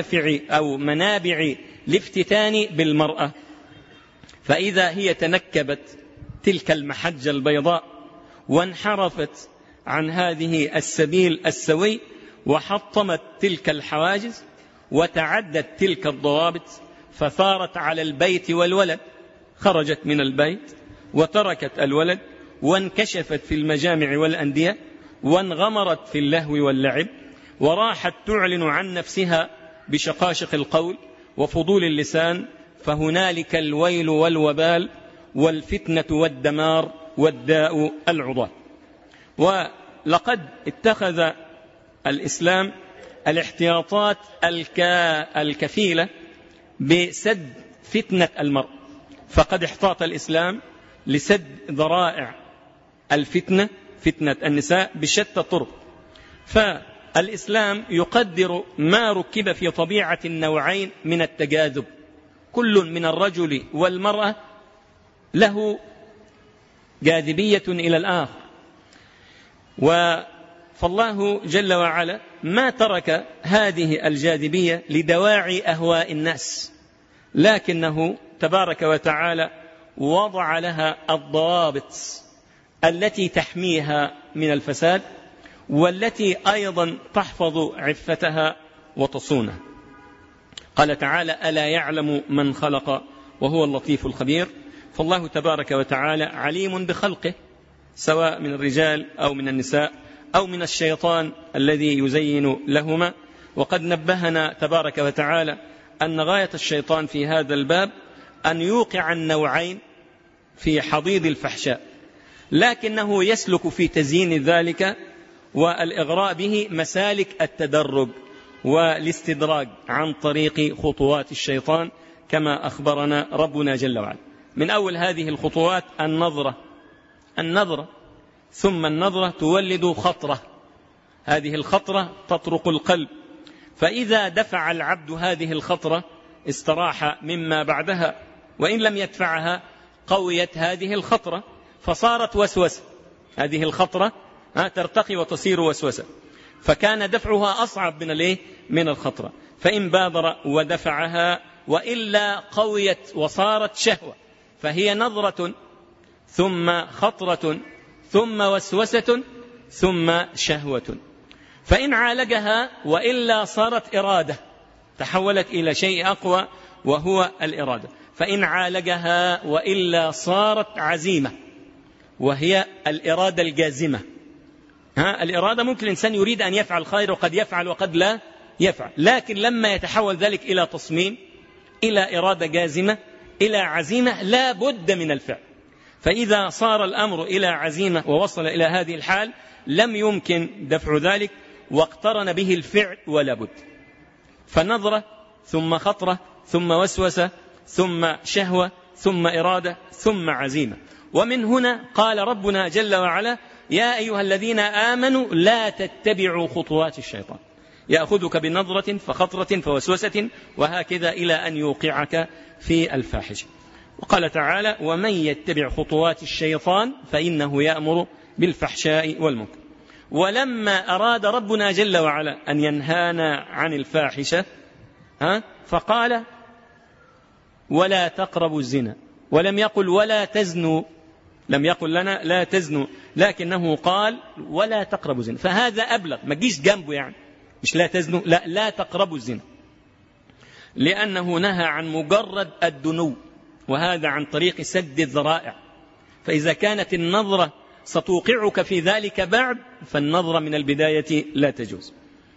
منابع الافتتان بالمرأة. فإذا هي تنكبت تلك المحجة البيضاء وانحرفت عن هذه السبيل السوي وحطمت تلك الحواجز وتعدت تلك الضوابط، فثارت على البيت والولد، خرجت من البيت وتركت الولد وانكشفت في المجامع والأندية وانغمرت في اللهو واللعب، وراحت تعلن عن نفسها بشقاشق القول وفضول اللسان، فهنالك الويل والوبال والفتنة والدمار والداء العضال. ولقد اتخذ الإسلام الاحتياطات الكفيلة بسد فتنة المرء، فقد احتاط الإسلام لسد ذرائع الفتنة، فتنة النساء، بشتى الطرق. فالإسلام يقدر ما ركب في طبيعة النوعين من التجاذب، كل من الرجل والمرأة له جاذبية إلى الآخر. فالله جل وعلا ما ترك هذه الجاذبية لدواعي أهواء الناس، لكنه تبارك وتعالى وضع لها الضوابط التي تحميها من الفساد، والتي أيضا تحفظ عفتها وتصونها. قال تعالى: ألا يعلم من خلق وهو اللطيف الخبير. فالله تبارك وتعالى عليم بخلقه، سواء من الرجال أو من النساء أو من الشيطان الذي يزين لهما. وقد نبهنا تبارك وتعالى أن غاية الشيطان في هذا الباب أن يوقع النوعين في حضيض الفحشاء، لكنه يسلك في تزيين ذلك والإغراء به مسالك التدرج والاستدراج عن طريق خطوات الشيطان، كما أخبرنا ربنا جل وعلا. من أول هذه الخطوات النظرة، ثم النظرة تولد خطرة، هذه الخطرة تطرق القلب، فإذا دفع العبد هذه الخطرة استراح مما بعدها، وإن لم يدفعها قويت هذه الخطرة فصارت وسوسة. هذه الخطرة ترتقي وتصير وسوسة، فكان دفعها أصعب من الخطرة، فإن بادر ودفعها، وإلا قويت وصارت شهوة، فهي نظرة ثم خطرة ثم وسوسة ثم شهوة. فإن عالجها وإلا صارت إرادة، تحولت إلى شيء أقوى وهو الإرادة. فإن عالجها وإلا صارت عزيمة، وهي الإرادة الجازمة. الإرادة ممكن الإنسان يريد أن يفعل الخير وقد يفعل وقد لا يفعل، لكن لما يتحول ذلك إلى تصميم، إلى إرادة جازمة، إلى عزيمة، لا بد من الفعل. فإذا صار الأمر إلى عزيمة ووصل إلى هذه الحال لم يمكن دفع ذلك، واقترن به الفعل ولا بد. فنظرة ثم خطرة ثم وسوسة ثم شهوة ثم إرادة ثم عزيمة. ومن هنا قال ربنا جل وعلا: يا أيها الذين آمنوا لا تتبعوا خطوات الشيطان، يأخذك بنظرة فخطرة فوسوسة، وهكذا إلى أن يوقعك في الفاحشة. وقال تعالى: ومن يتبع خطوات الشيطان فإنه يأمر بالفحشاء والمنكر. ولما أراد ربنا جل وعلا أن ينهانا عن الفاحشة فقال: ولا تقربوا الزنا، ولم يقل ولا تزنوا، لم يقل لنا لا تزنوا، لكنه قال ولا تقربوا الزنا، فهذا أبلغ، ما تجيش جنبه، يعني مش لا تزنوا، لا تقربوا الزنا، لأنه نهى عن مجرد الدنو، وهذا عن طريق سد الذرائع. فإذا كانت النظرة ستوقعك في ذلك بعد، فالنظرة من البداية لا تجوز.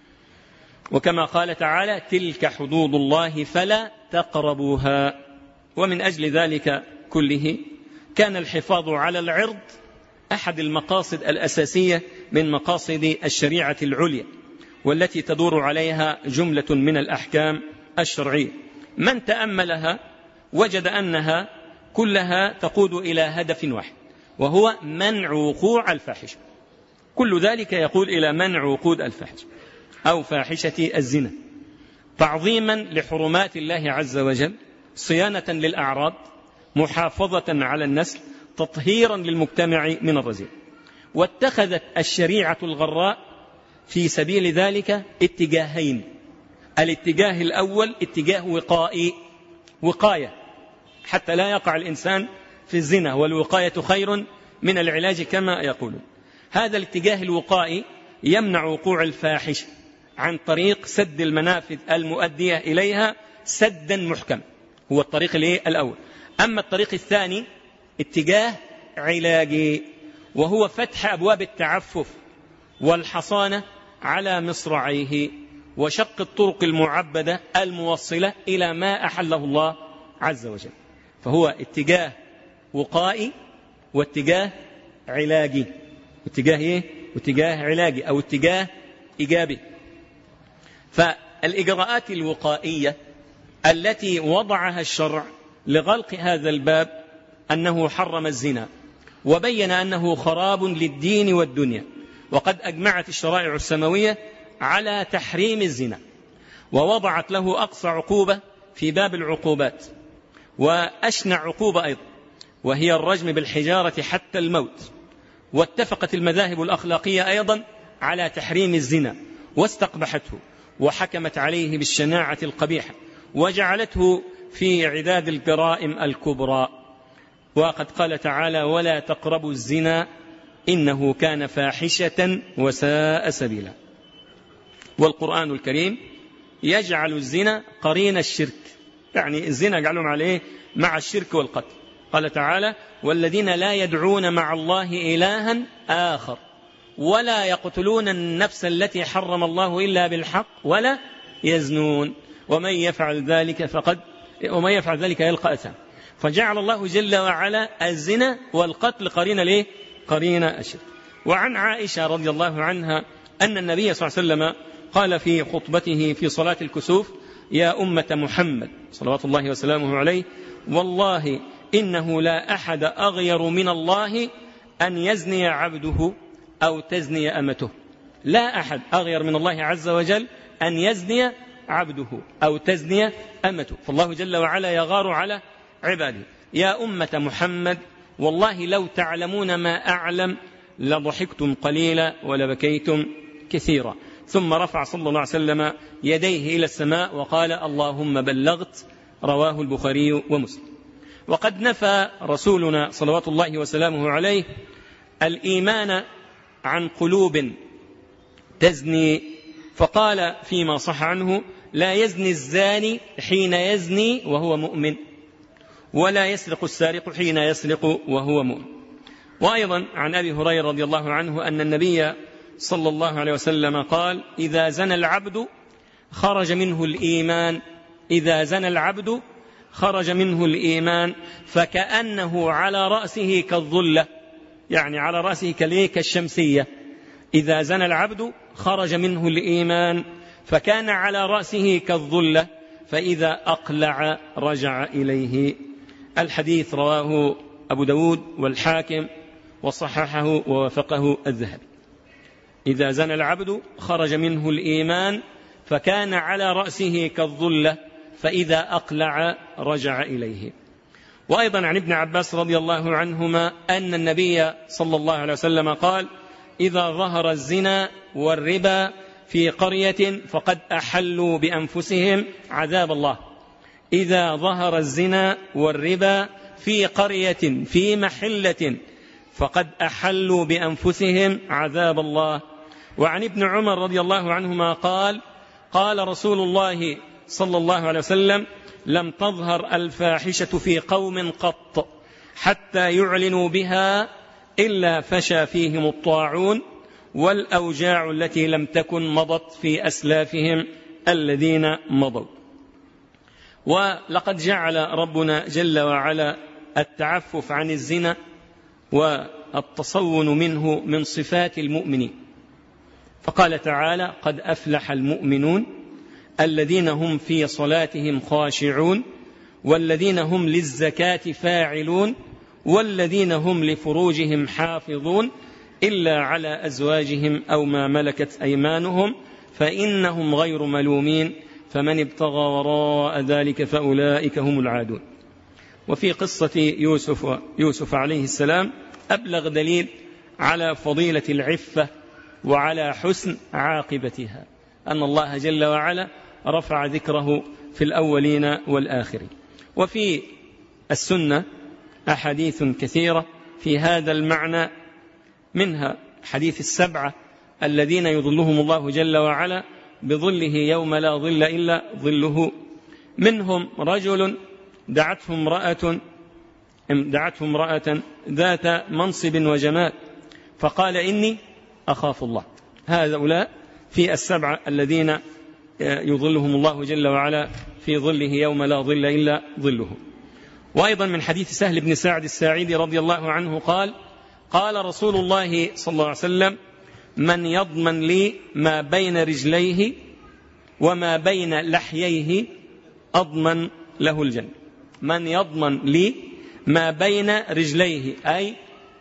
وكما قال تعالى: تلك حدود الله فلا تقربوها. ومن أجل ذلك كله كان الحفاظ على العرض أحد المقاصد الأساسية من مقاصد الشريعة العليا، والتي تدور عليها جملة من الأحكام الشرعية. من تأملها وجد أنها كلها تقود إلى هدف واحد، وهو منع وقوع الفاحشة. كل ذلك يقول إلى منع وقوع الفاحشة أو فاحشة الزنا، تعظيما لحرمات الله عز وجل، صيانة للأعراض، محافظة على النسل، تطهيرا للمجتمع من الرذيل. واتخذت الشريعة الغراء في سبيل ذلك اتجاهين. الاتجاه الأول اتجاه وقائي، وقاية حتى لا يقع الإنسان في الزنا، والوقاية خير من العلاج كما يقولون. هذا الاتجاه الوقائي يمنع وقوع الفاحشة عن طريق سد المنافذ المؤدية إليها سدا محكم، هو الطريق الأول. أما الطريق الثاني اتجاه علاجي، وهو فتح أبواب التعفف والحصانة على مصراعيه، وشق الطرق المعبدة الموصلة إلى ما أحله الله عز وجل. فهو اتجاه وقائي واتجاه علاجي، اتجاه علاجي أو اتجاه إيجابي. فالإجراءات الوقائية التي وضعها الشرع لغلق هذا الباب أنه حرم الزنا وبين أنه خراب للدين والدنيا، وقد أجمعت الشرائع السماوية على تحريم الزنا، ووضعت له أقصى عقوبة في باب العقوبات وأشنع عقوبة أيضا، وهي الرجم بالحجارة حتى الموت. واتفقت المذاهب الأخلاقية أيضا على تحريم الزنا واستقبحته وحكمت عليه بالشناعة القبيحة وجعلته في عداد الجرائم الكبرى. وقد قال تعالى: ولا تقربوا الزنا إنه كان فاحشة وساء سبيلا. والقرآن الكريم يجعل الزنا قرين الشرك، يعني الزنا جعلهم عليه مع الشرك والقتل. قال تعالى: والذين لا يدعون مع الله إلها آخر ولا يقتلون النفس التي حرم الله إلا بالحق ولا يزنون ومن يفعل ذلك يلقى أثاما. فجعل الله جل وعلا الزنا والقتل قرين الشرك. وعن عائشة رضي الله عنها أن النبي صلى الله عليه وسلم قال في خطبته في صلاة الكسوف: يا أمة محمد صلوات الله وسلامه عليه، والله إنه لا أحد أغير من الله أن يزني عبده أو تزني أمته. لا أحد أغير من الله عز وجل أن يزني عبده أو تزني أمته، فالله جل وعلا يغار على عباده. يا أمة محمد، والله لو تعلمون ما أعلم لضحكتم قليلا ولبكيتم كثيرا. ثم رفع صلى الله عليه وسلم يديه إلى السماء وقال: اللهم بلغت. رواه البخاري ومسلم. وقد نفى رسولنا صلوات الله وسلامه عليه الإيمان عن قلوب تزني، فقال فيما صح عنه: لا يزني الزاني حين يزني وهو مؤمن، ولا يسرق السارق حين يسرق وهو مؤمن. وأيضا عن أبي هريرة رضي الله عنه أن النبي صلى الله عليه وسلم قال: إذا زنى العبد خرج منه الإيمان، إذا زنى العبد خرج منه الإيمان فكأنه على رأسه كالظلة، يعني على رأسه كالشمسية. إذا زنى العبد خرج منه الإيمان فكان على رأسه كالظلة، فإذا أقلع رجع إليه. الحديث رواه أبو داود والحاكم وصححه ووافقه الذهبي. إذا زنى العبد خرج منه الإيمان فكان على رأسه كالظلة، فإذا أقلع رجع إليه. وأيضا عن ابن عباس رضي الله عنهما أن النبي صلى الله عليه وسلم قال: إذا ظهر الزنا والربا في قرية فقد أحلوا بأنفسهم عذاب الله. إذا ظهر الزنا والربا في قرية في محلة فقد أحلوا بأنفسهم عذاب الله. وعن ابن عمر رضي الله عنهما قال: قال رسول الله صلى الله عليه وسلم: لم تظهر الفاحشة في قوم قط حتى يعلنوا بها إلا فشى فيهم الطاعون والأوجاع التي لم تكن مضت في أسلافهم الذين مضوا. ولقد جعل ربنا جل وعلا التعفف عن الزنا والتصون منه من صفات المؤمنين، فقال تعالى: قد أفلح المؤمنون الذين هم في صلاتهم خاشعون والذين هم للزكاة فاعلون والذين هم لفروجهم حافظون إلا على أزواجهم أو ما ملكت أيمانهم فإنهم غير ملومين فمن ابتغى وراء ذلك فأولئك هم العادون. وفي قصة يوسف عليه السلام أبلغ دليل على فضيلة العفة وعلى حسن عاقبتها أن الله جل وعلا رفع ذكره في الأولين والآخرين. وفي السنة أحاديث كثيرة في هذا المعنى، منها حديث السبعة الذين يظلهم الله جل وعلا بظله يوم لا ظل إلا ظله. منهم رجل دعته امرأة ذات منصب وجمال فقال: إني أخاف الله. هؤلاء في السبعة الذين يظلهم الله جل وعلا في ظله يوم لا ظل إلا ظله. وأيضا من حديث سهل بن سعد الساعدي رضي الله عنه قال: قال رسول الله صلى الله عليه وسلم: من يضمن لي ما بين رجليه وما بين لحييه أضمن له الجنة. من يضمن لي ما بين رجليه أي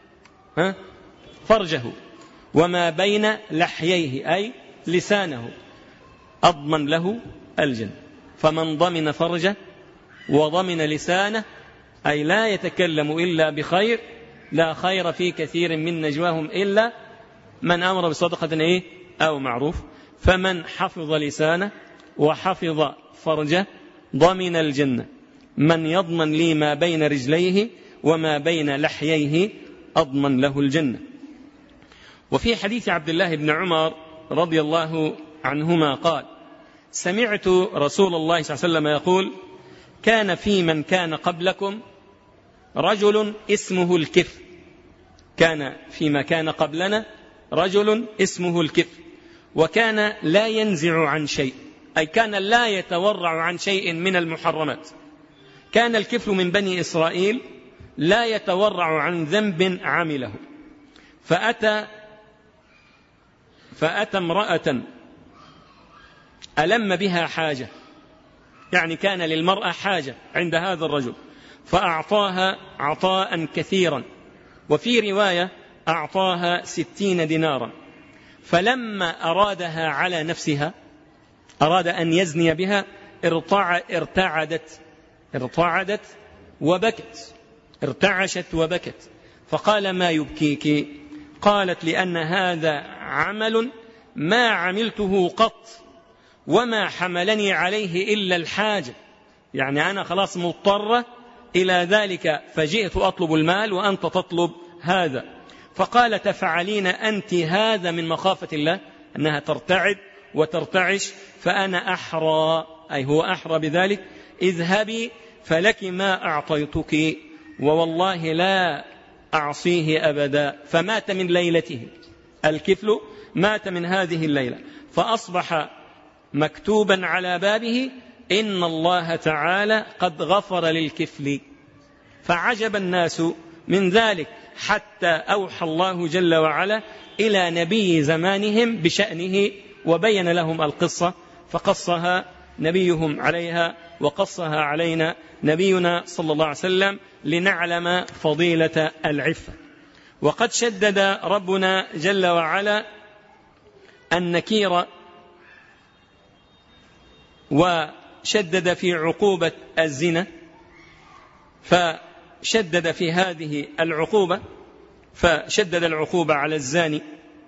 فرجه، وما بين لحييه أي لسانه، أضمن له الجنة. فمن ضمن فرجه وضمن لسانه أي لا يتكلم إلا بخير، لا خير في كثير من نجواهم إلا من أمر بصدقة أو معروف. فمن حفظ لسانه وحفظ فرجه ضمن الجنة. من يضمن لي ما بين رجليه وما بين لحييه أضمن له الجنة. وفي حديث عبد الله بن عمر رضي الله عنهما قال: سمعت رسول الله صلى الله عليه وسلم يقول: كان في من كان قبلكم رجل اسمه الكفر. كان فيما كان قبلنا رجل اسمه الكفر، وكان لا ينزع عن شيء، أي كان لا يتورع عن شيء من المحرمات. كان الكفر من بني إسرائيل لا يتورع عن ذنب عمله. فأتى امرأة ألم بها حاجة، يعني كان للمرأة حاجة عند هذا الرجل، فأعطاها عطاء كثيرا، وفي رواية أعطاها 60 دينارا. فلما أرادها على نفسها، أراد أن يزني بها، ارتعدت وبكت، ارتعشت وبكت. فقال: ما يبكيك؟ قالت: لأن هذا عمل ما عملته قط، وما حملني عليه إلا الحاجة، يعني أنا خلاص مضطرة إلى ذلك، فجئت أطلب المال وأنت تطلب هذا. فقال: تفعلين أنت هذا من مخافة الله، أنها ترتعد وترتعش، فأنا أحرى، أي هو أحرى بذلك، اذهبي فلك ما أعطيتك، ووالله لا أعصيه أبدا. فمات من ليلته، الكفل مات من هذه الليلة، فأصبح مكتوبا على بابه: إن الله تعالى قد غفر للكفل. فعجب الناس من ذلك، حتى أوحى الله جل وعلا إلى نبي زمانهم بشأنه، وبين لهم القصة، فقصها نبيهم عليها، وقصها علينا نبينا صلى الله عليه وسلم، لنعلم فضيلة العفة. وقد شدد ربنا جل وعلا النكير، وشدد في عقوبة الزنا، فشدد في هذه العقوبة، فشدد العقوبة على الزاني،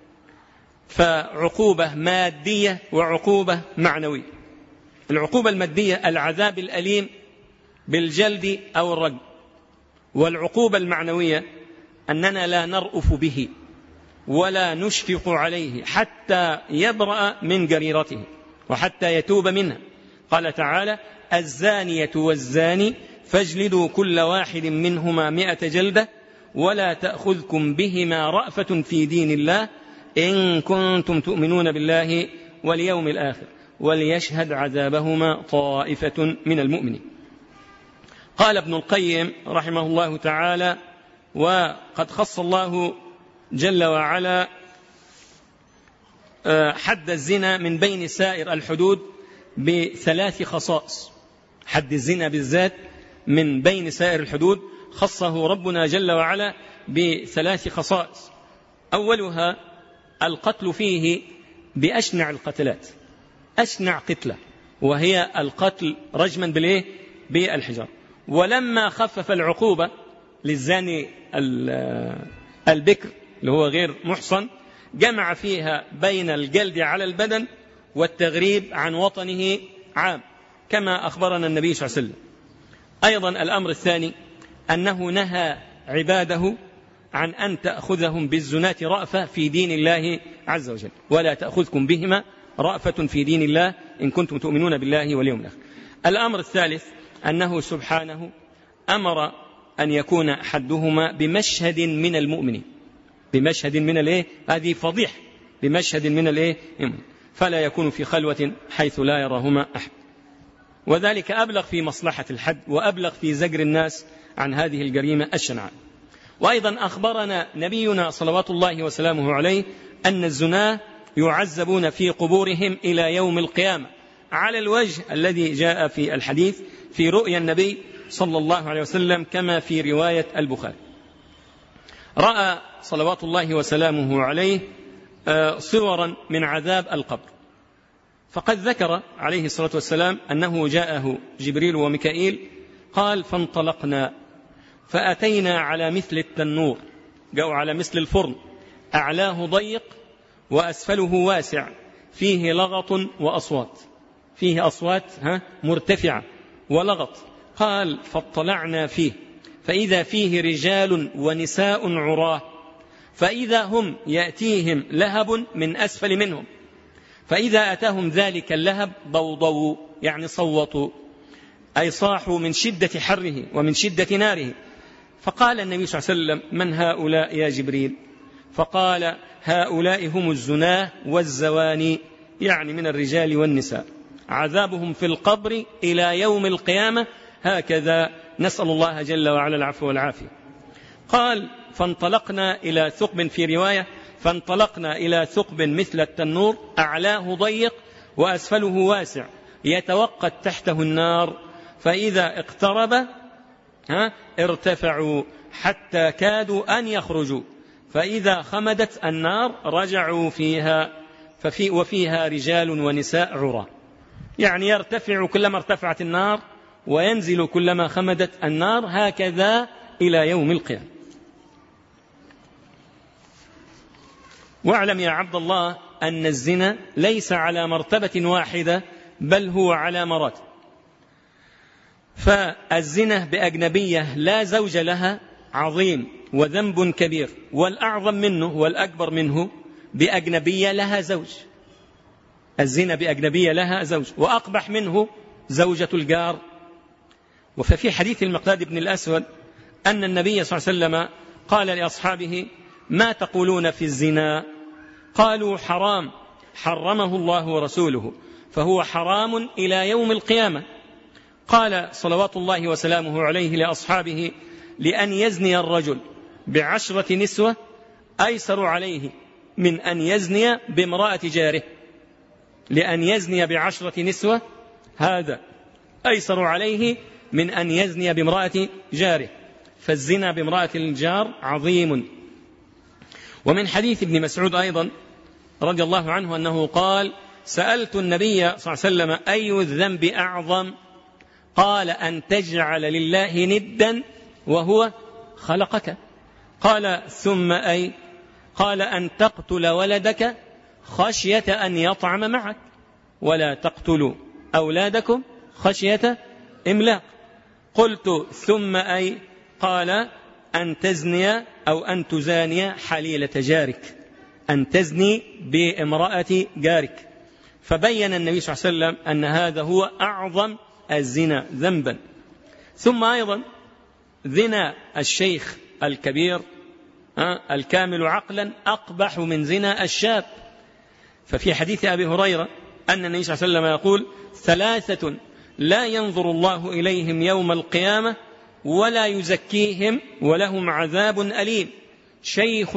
فعقوبة مادية وعقوبة معنوية. العقوبة المادية العذاب الأليم بالجلد أو الرجم، والعقوبة المعنوية أننا لا نرأف به ولا نشفق عليه حتى يبرأ من جريرته وحتى يتوب منها. قال تعالى: الزانية والزاني فاجلدوا كل واحد منهما 100 جلدة ولا تأخذكم بهما رأفة في دين الله إن كنتم تؤمنون بالله واليوم الآخر وليشهد عذابهما طائفة من المؤمنين. قال ابن القيم رحمه الله تعالى: وقد خص الله جل وعلا حد الزنا من بين سائر الحدود ب3 خصائص. حد الزنا بالذات من بين سائر الحدود خصه ربنا جل وعلا ب3 خصائص. أولها القتل فيه بأشنع القتلات، أشنع قتلة، وهي القتل رجما بالحجار. ولما خفف العقوبة للزاني البكر اللي هو غير محصن، جمع فيها بين الجلد على البدن والتغريب عن وطنه عام، كما أخبرنا النبي صلى الله عليه وسلم. أيضا الأمر الثاني أنه نهى عباده عن أن تأخذهم بالزنات رأفة في دين الله عز وجل، ولا تأخذكم بهما رأفة في دين الله إن كنتم تؤمنون بالله واليوم الآخر. الأمر الثالث أنه سبحانه أمر أن يكون حدهما بمشهد من المؤمنين، بمشهد من هذه فضيحة، بمشهد من فلا يكون في خلوة حيث لا يراهما أحد. وذلك أبلغ في مصلحة الحد، وأبلغ في زجر الناس عن هذه الجريمة الشنعاء. وأيضا أخبرنا نبينا صلوات الله وسلامه عليه أن الزنا يعذبون في قبورهم إلى يوم القيامة على الوجه الذي جاء في الحديث في رؤيا النبي صلى الله عليه وسلم كما في رواية البخاري. رأى صلوات الله وسلامه عليه صورا من عذاب القبر، فقد ذكر عليه الصلاة والسلام أنه جاءه جبريل وميكائيل، قال فانطلقنا فأتينا على مثل التنور، جاءوا على مثل الفرن، أعلاه ضيق وأسفله واسع، فيه لغط وأصوات، فيه أصوات مرتفعة ولغط. قال فاطلعنا فيه فإذا فيه رجال ونساء عراه، فإذا هم يأتيهم لهب من أسفل منهم، فإذا أتاهم ذلك اللهب ضوضوا، يعني صوتوا، أي صاحوا من شدة حره ومن شدة ناره. فقال النبي صلى الله عليه وسلم من هؤلاء يا جبريل؟ فقال هؤلاء هم الزناه والزواني، يعني من الرجال والنساء، عذابهم في القبر إلى يوم القيامة، هكذا نسأل الله جل وعلا العفو والعافية. قال فانطلقنا إلى ثقب، في رواية فانطلقنا إلى ثقب مثل التنور، أعلاه ضيق وأسفله واسع، يتوقد تحته النار، فإذا اقترب ارتفعوا حتى كادوا أن يخرجوا، فإذا خمدت النار رجعوا فيها، وفيها رجال ونساء عرى، يعني يرتفع كلما ارتفعت النار وينزل كلما خمدت النار، هكذا إلى يوم القيامة. واعلم يا عبد الله أن الزنا ليس على مرتبة واحدة، بل هو على مراتب. فالزنا بأجنبية لا زوج لها عظيم وذنب كبير، والأعظم منه والأكبر منه بأجنبية لها زوج، الزنا بأجنبية لها زوج، وأقبح منه زوجة الجار. وفي حديث المقداد بن الأسود أن النبي صلى الله عليه وسلم قال لأصحابه ما تقولون في الزنا؟ قالوا حرام حرمه الله ورسوله، فهو حرام إلى يوم القيامة. قال صلوات الله وسلامه عليه لأصحابه لأن يزني الرجل ب10 نسوة أيسر عليه من أن يزني بامرأة جاره، لأن يزني ب10 نسوة هذا أيسر عليه من أن يزني بامرأة جاره، فالزنا بامرأة الجار عظيم. ومن حديث ابن مسعود أيضا رضي الله عنه أنه قال سألت النبي صلى الله عليه وسلم أي الذنب أعظم؟ قال أن تجعل لله ندا وهو خلقك. قال ثم أي؟ قال أن تقتل ولدك خشية أن يطعم معك، ولا تقتلوا أولادكم خشية إملاق. قلت ثم أي؟ قال أن تزني أو أن تزاني حليلة جارك، أن تزني بامرأة جارك. فبين النبي صلى الله عليه وسلم أن هذا هو أعظم الزنا ذنبا. ثم أيضا زنا الشيخ الكبير الكامل عقلا أقبح من زنا الشاب. ففي حديث أبي هريرة أن النبي صلى الله عليه وسلم يقول 3 لا ينظر الله إليهم يوم القيامة ولا يزكيهم ولهم عذاب أليم، شيخ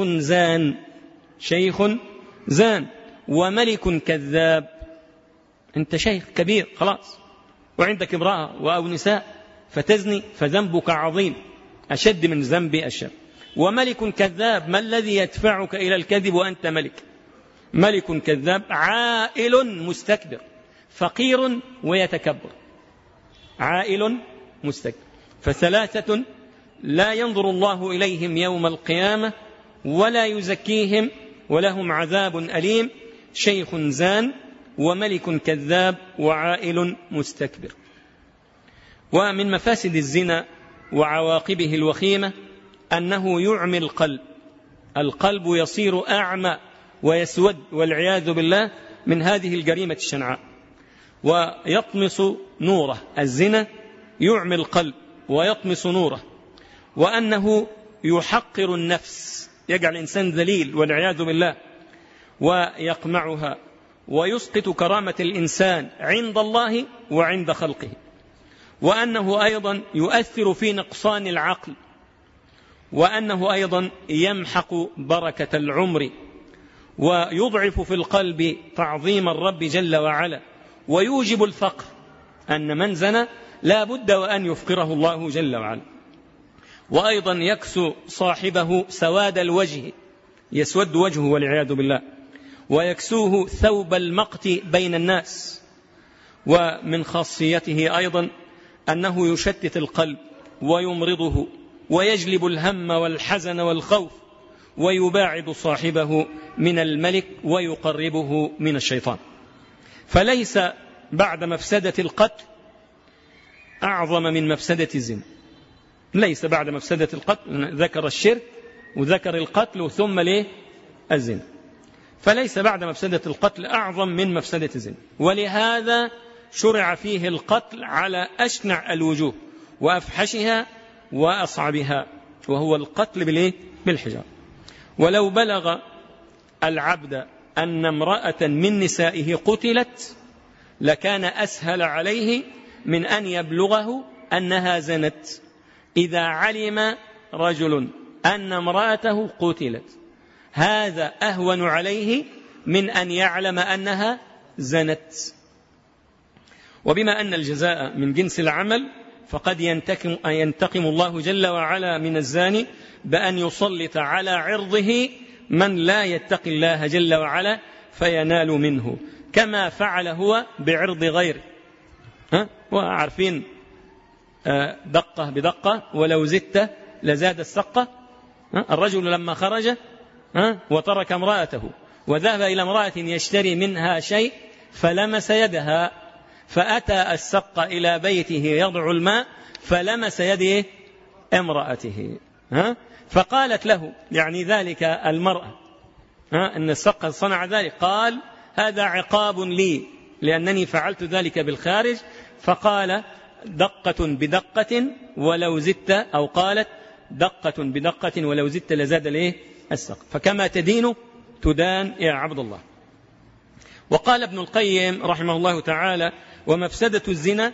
زان وملك كذاب. أنت شيخ كبير خلاص وعندك امرأة أو نساء فتزني، فذنبك عظيم أشد من ذنب الشاب. وملك كذاب، ما الذي يدفعك إلى الكذب وأنت ملك كذاب، عائل مستكبر، فقير ويتكبر، عائل مستكبر. ف3 لا ينظر الله إليهم يوم القيامة ولا يزكيهم ولهم عذاب أليم، شيخ زان وملك كذاب وعائل مستكبر. ومن مفاسد الزنا وعواقبه الوخيمة أنه يعمي القلب يصير أعمى ويسود والعياذ بالله من هذه الجريمة الشنعاء، ويطمس نوره. الزنا يعمي القلب ويطمس نوره، وأنه يحقر النفس، يجعل الإنسان ذليل والعياذ بالله، ويقمعها، ويسقط كرامة الإنسان عند الله وعند خلقه. وأنه أيضا يؤثر في نقصان العقل، وأنه أيضا يمحق بركة العمر، ويضعف في القلب تعظيم الرب جل وعلا، ويوجب الفقر، أن من زنى لا بد وأن يفقره الله جل وعلا. وأيضا يكسو صاحبه سواد الوجه، يسود وجهه والعياذ بالله، ويكسوه ثوب المقت بين الناس. ومن خاصيته أيضا أنه يشتت القلب ويمرضه ويجلب الهم والحزن والخوف، ويباعد صاحبه من الملك ويقربه من الشيطان. فليس بعد مفسدة القتل أعظم من مفسدة الزنا. ليس بعد مفسدة القتل، ذكر الشرك وذكر القتل ثم ليه الزنا، فليس بعد مفسدة القتل أعظم من مفسدة الزنا. ولهذا شرع فيه القتل على أشنع الوجوه وأفحشها وأصعبها، وهو القتل بالحجارة. ولو بلغ العبد أن امرأة من نسائه قتلت لكان أسهل عليه من أن يبلغه أنها زنت. إذا علم رجل أن امرأته قتلت هذا أهون عليه من أن يعلم أنها زنت. وبما أن الجزاء من جنس العمل فقد ينتقم الله جل وعلا من الزاني بأن يسلط على عرضه من لا يتقي الله جل وعلا فينال منه، كما فعل هو بعرض غيره. وعارفين دقة بدقة ولو زدت لزاد السقة. الرجل لما خرج وترك امرأته وذهب إلى امرأة يشتري منها شيء فلمس يدها، فأتى السقة إلى بيته يضع الماء فلمس يد امرأته، فقالت له يعني ذلك المرأة أن السقة صنع ذلك، قال هذا عقاب لي لأنني فعلت ذلك بالخارج. فقال دقة بدقة ولو زدت، أو قالت دقة بدقة ولو زدت لزاد السقة، فكما تدين تدان يا عبد الله. وقال ابن القيم رحمه الله تعالى ومفسدة الزنا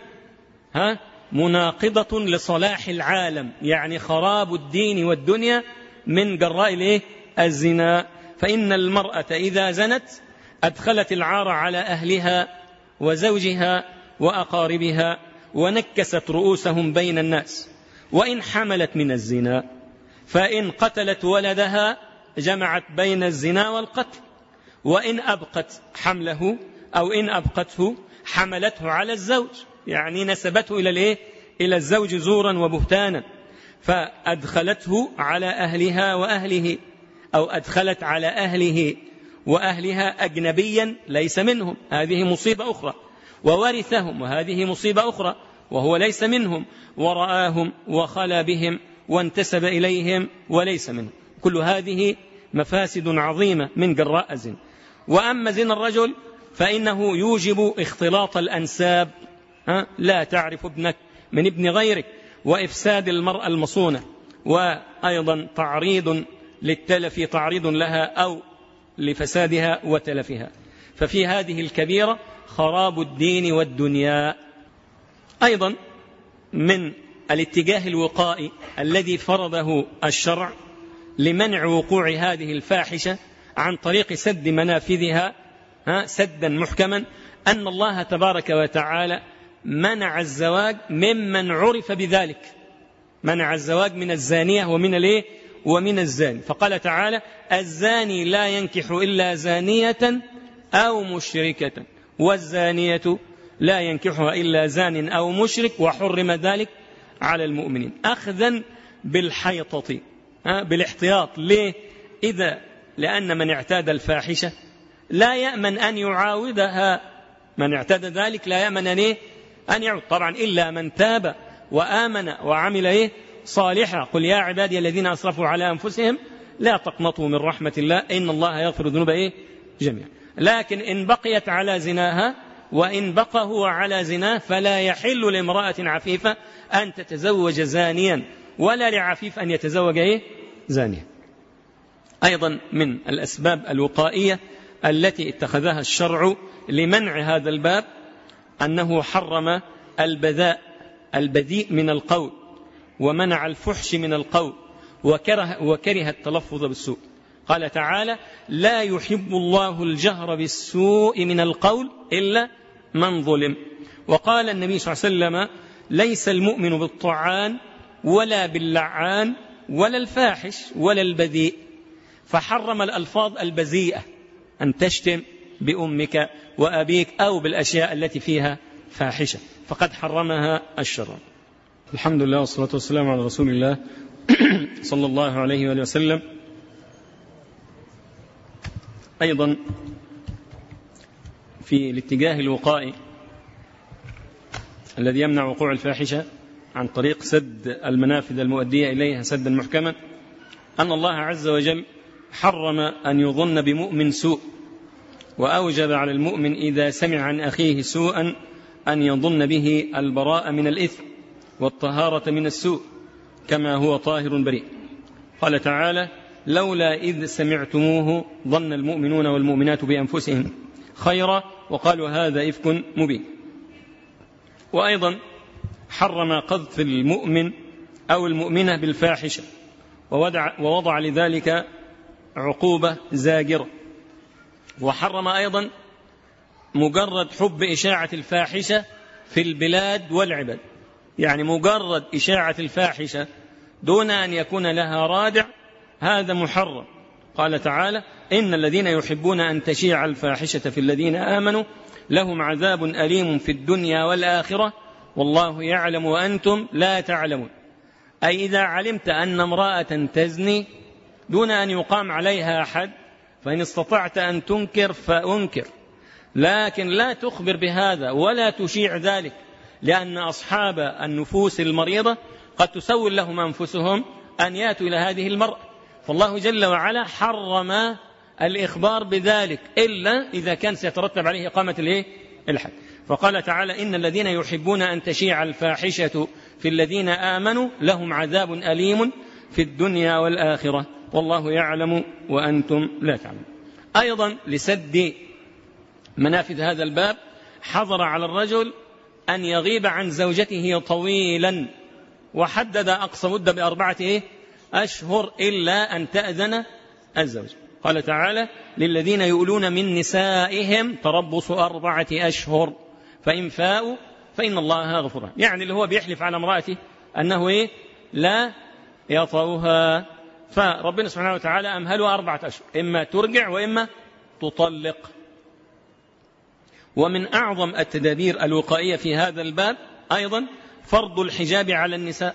مناقضة لصلاح العالم، يعني خراب الدين والدنيا من جراء الزنا. فإن المرأة إذا زنت أدخلت العار على أهلها وزوجها وأقاربها ونكست رؤوسهم بين الناس. وإن حملت من الزنا فإن قتلت ولدها جمعت بين الزنا والقتل، وإن أبقت حمله أو إن أبقته حملته على الزوج، يعني نسبته إلى الزوج زورا وبهتانا، فأدخلته على أهلها وأهله، أو أدخلت على أهله وأهلها أجنبيا ليس منهم، هذه مصيبة أخرى، وورثهم وهذه مصيبة أخرى وهو ليس منهم، ورآهم وخلى بهم وانتسب إليهم وليس منهم. كل هذه مفاسد عظيمة من جراء الزنا. وأما زنا الرجل فإنه يوجب اختلاط الأنساب، لا تعرف ابنك من ابن غيرك، وإفساد المرأة المصونة، وأيضا تعريض للتلف، تعريض لها أو لفسادها وتلفها. ففي هذه الكبيرة خراب الدين والدنيا. أيضا من الاتجاه الوقائي الذي فرضه الشرع لمنع وقوع هذه الفاحشة عن طريق سد منافذها سدا محكما، أن الله تبارك وتعالى منع الزواج ممن عرف بذلك، منع الزواج من الزانية ومن الزاني. فقال تعالى الزاني لا ينكح إلا زانية أو مشركة، والزانية لا ينكحها إلا زان أو مشرك، وحرم ذلك على المؤمنين أخذا بالحيطة، بالاحتياط. ليه؟ لأن من اعتاد الفاحشة لا يأمن أن يعاودها، من اعتاد ذلك لا يأمن أن يعود، طبعا إلا من تاب وآمن وعمل صالحا. قل يا عبادي الذين أسرفوا على أنفسهم لا تقنطوا من رحمة الله إن الله يغفر الذنوب جميعا. لكن إن بقيت على زناها وإن بقى هو على زناه فلا يحل لامرأة عفيفة أن تتزوج زانيا، ولا لعفيف أن يتزوج زانيا. أيضا من الأسباب الوقائية التي اتخذها الشرع لمنع هذا الباب أنه حرم البذيء من القول، ومنع الفحش من القول، وكره التلفظ بالسوء. قال تعالى لا يحب الله الجهر بالسوء من القول إلا من ظلم. وقال النبي صلى الله عليه وسلم ليس المؤمن بالطعان ولا باللعان ولا الفاحش ولا البذيء، فحرم الألفاظ البذيئة، أن تشتم بأمك وأبيك أو بالأشياء التي فيها فاحشة، فقد حرمها الشرع. الحمد لله والصلاة والسلام على رسول الله صلى الله عليه وآله وسلم. أيضا في الاتجاه الوقائي الذي يمنع وقوع الفاحشة عن طريق سد المنافذ المؤدية إليها سدا محكما، أن الله عز وجل حرم أن يظن بمؤمن سوء، وأوجب على المؤمن إذا سمع عن أخيه سوءا أن يظن به البراءة من الإثم والطهارة من السوء كما هو طاهر بريء. قال تعالى: لولا إذ سمعتموه ظن المؤمنون والمؤمنات بأنفسهم خيرا وقالوا هذا إفك مبين. وأيضا حرم قذف المؤمن أو المؤمنة بالفاحشة، ووضع لذلك عقوبة زاجرة. وحرم أيضا مجرد حب إشاعة الفاحشة في البلاد والعباد، يعني مجرد إشاعة الفاحشة دون أن يكون لها رادع، هذا محرم. قال تعالى: إن الذين يحبون أن تشيع الفاحشة في الذين آمنوا لهم عذاب أليم في الدنيا والآخرة والله يعلم وأنتم لا تعلمون. أي إذا علمت أن امرأة تزني دون أن يقام عليها حد، فإن استطعت أن تنكر فأنكر، لكن لا تخبر بهذا ولا تشيع ذلك، لأن أصحاب النفوس المريضة قد تسول لهم أنفسهم أن يأتوا إلى هذه المرأة، فالله جل وعلا حرم الإخبار بذلك إلا إذا كان سيترتب عليه إقامة الحد. فقال تعالى: إن الذين يحبون أن تشيع الفاحشة في الذين آمنوا لهم عذاب أليم في الدنيا والآخرة والله يعلم وأنتم لا تعلمون. أيضا لسد منافذ هذا الباب حظر على الرجل أن يغيب عن زوجته طويلا، وحدد أقصى مدة ب4 أشهر إلا أن تأذن الزوج. قال تعالى: للذين يؤلون من نسائهم تربص 4 أشهر فإن فاءوا فإن الله غفور رحيم. يعني اللي هو بيحلف على امرأته أنه لا يطأها، فربنا سبحانه وتعالى أمهله 4 أشهر، إما ترجع وإما تطلق. ومن أعظم التدابير الوقائية في هذا الباب أيضا فرض الحجاب على النساء،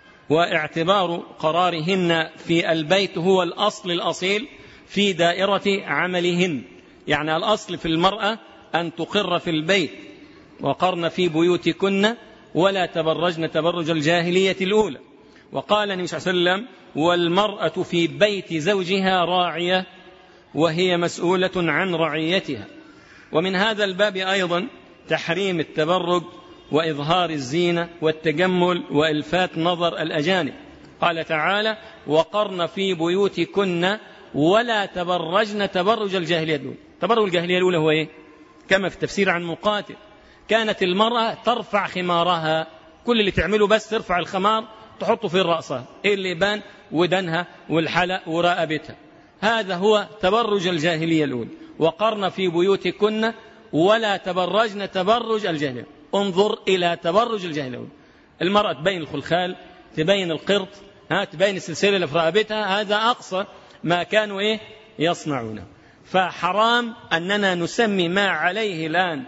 واعتبار قرارهن في البيت هو الأصل الأصيل في دائرة عملهن. يعني الأصل في المرأة أن تقر في البيت، وقرن في بيوتكن ولا تبرجن تبرج الجاهلية الأولى. وقال النبي صلى الله عليه وسلم: والمرأة في بيت زوجها راعية وهي مسؤولة عن رعيتها. ومن هذا الباب أيضا تحريم التبرج وإظهار الزينة والتجمل وإلفات نظر الأجانب. قال تعالى: وقرن في بيوتكن ولا تبرجن تبرج الجاهلية الأولى. تبرج الجاهلية الأولى هو كما في التفسير عن مقاتل: كانت المرأة ترفع خمارها، كل اللي تعمله بس ترفع الخمار تحطه في رأسها، اللي يبان ودنها والحلق ورقبتها، هذا هو تبرج الجاهلية الأولى. وقرن في بيوتكن ولا تبرجن تبرج الجاهلية. انظر إلى تبرج الجاهلية الأولى، المرأة تبين الخلخال، تبين القرط، تبين السلسلة اللي في رقبتها، هذا أقصى ما كانوا يصنعونه. فحرام أننا نسمي ما عليه الآن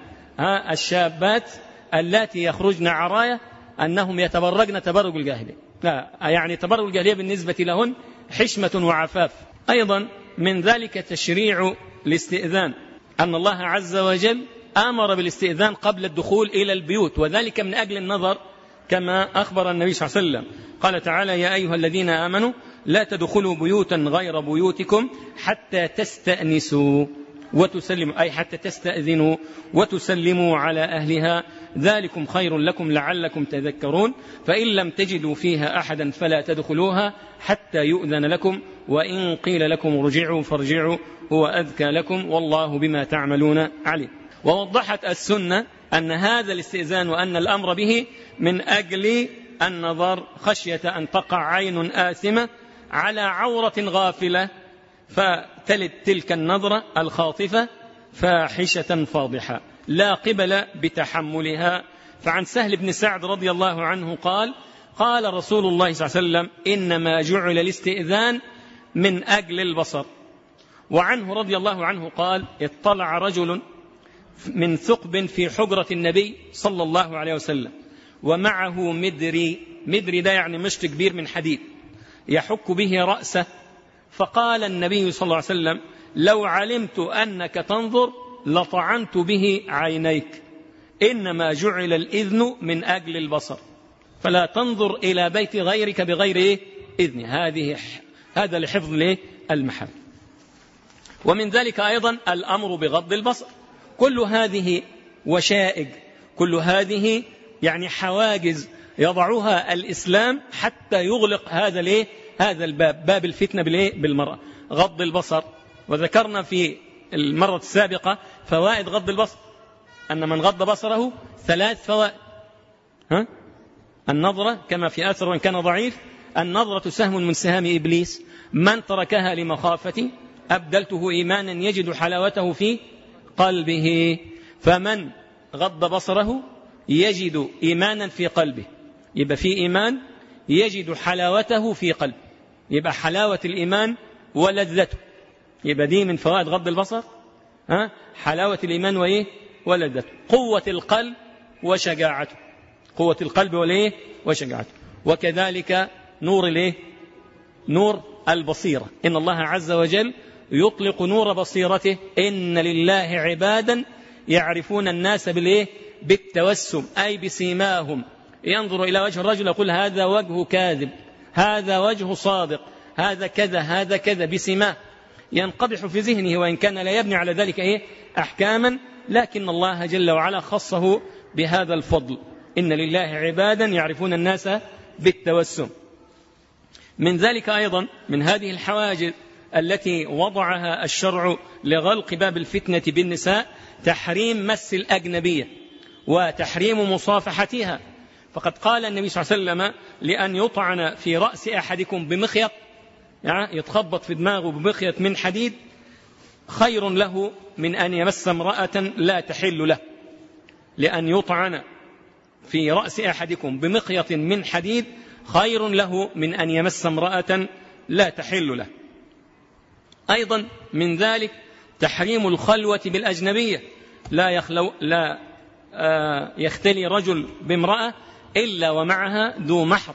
الشابات التي يخرجن عراية أنهم يتبرجن تبرج الجاهلية، لا، يعني تبرج الجاهلية بالنسبة لهن حشمة وعفاف. أيضا من ذلك تشريع الاستئذان، أن الله عز وجل أمر بالاستئذان قبل الدخول إلى البيوت، وذلك من أجل النظر كما أخبر النبي صلى الله عليه وسلم. قال تعالى: يا أيها الذين آمنوا لا تدخلوا بيوتا غير بيوتكم حتى تستأنسوا وتسلموا، أي حتى تستأذنوا وتسلموا على أهلها، ذلكم خير لكم لعلكم تذكرون. فإن لم تجدوا فيها أحدا فلا تدخلوها حتى يؤذن لكم، وإن قيل لكم ارجعوا فارجعوا هو أذكى لكم والله بما تعملون عليم. ووضحت السنة أن هذا الاستئذان وأن الأمر به من أجل النظر، خشية أن تقع عين آثمة على عورة غافلة فتلد تلك النظرة الخاطفة فاحشة فاضحة لا قبل بتحملها فعن سهل بن سعد رضي الله عنه قال قال رسول الله صلى الله عليه وسلم إنما جعل الاستئذان من أجل البصر. وعنه رضي الله عنه قال اطلع رجل من ثقب في حجرة النبي صلى الله عليه وسلم ومعه مدري ده يعني مشط كبير من حديد يحك به رأسه، فقال النبي صلى الله عليه وسلم لو علمت أنك تنظر لطعنت به عينيك، إنما جعل الإذن من أجل البصر، فلا تنظر إلى بيت غيرك بغير إذن. هذا لحفظ المحارم. ومن ذلك أيضا الأمر بغض البصر. كل هذه وشائج، كل هذه يعني حواجز يضعها الإسلام حتى يغلق هذا الباب، باب الفتنة بالمرأة. غض البصر، وذكرنا في المرة السابقة فوائد غض البصر، أن من غض بصره 3 فوائد. النظرة كما في أثر وإن كان ضعيف، النظرة سهم من سهام إبليس، من تركها لمخافتي أبدلته إيمانا يجد حلاوته في قلبه. فمن غض بصره يجد إيمانا في قلبه، يبقى في إيمان يجد حلاوته في قلبه، يبقى حلاوة الإيمان ولذته، يبقى دي من فوائد غض البصر. حلاوة الإيمان ولذته. قوة القلب وشجاعته، قوة القلب وشجاعته. وكذلك نور البصيرة. إن الله عز وجل يطلق نور بصيرته إن لله عبادا يعرفون الناس بالتوسم، أي بسيماهم. ينظر إلى وجه الرجل يقول هذا وجه كاذب، هذا وجه صادق، هذا كذا هذا كذا، بسيماه ينقضح في ذهنه، وإن كان لا يبني على ذلك أحكاما، لكن الله جل وعلا خصه بهذا الفضل. إن لله عبادا يعرفون الناس بالتوسم. من ذلك أيضا من هذه الحواجز التي وضعها الشرع لغلق باب الفتنة بالنساء تحريم مس الأجنبية وتحريم مصافحتها. فقد قال النبي صلى الله عليه وسلم لأن يطعن في رأس أحدكم بمخيط، يعني يتخبط في دماغه بمخيط من حديد، خير له من أن يمس امرأة لا تحل له. لأن يطعن في رأس أحدكم بمخيط من حديد خير له من أن يمس امرأة لا تحل له. أيضا من ذلك تحريم الخلوة بالأجنبية. لا يختلي رجل بامرأة إلا ومعها ذو محرم.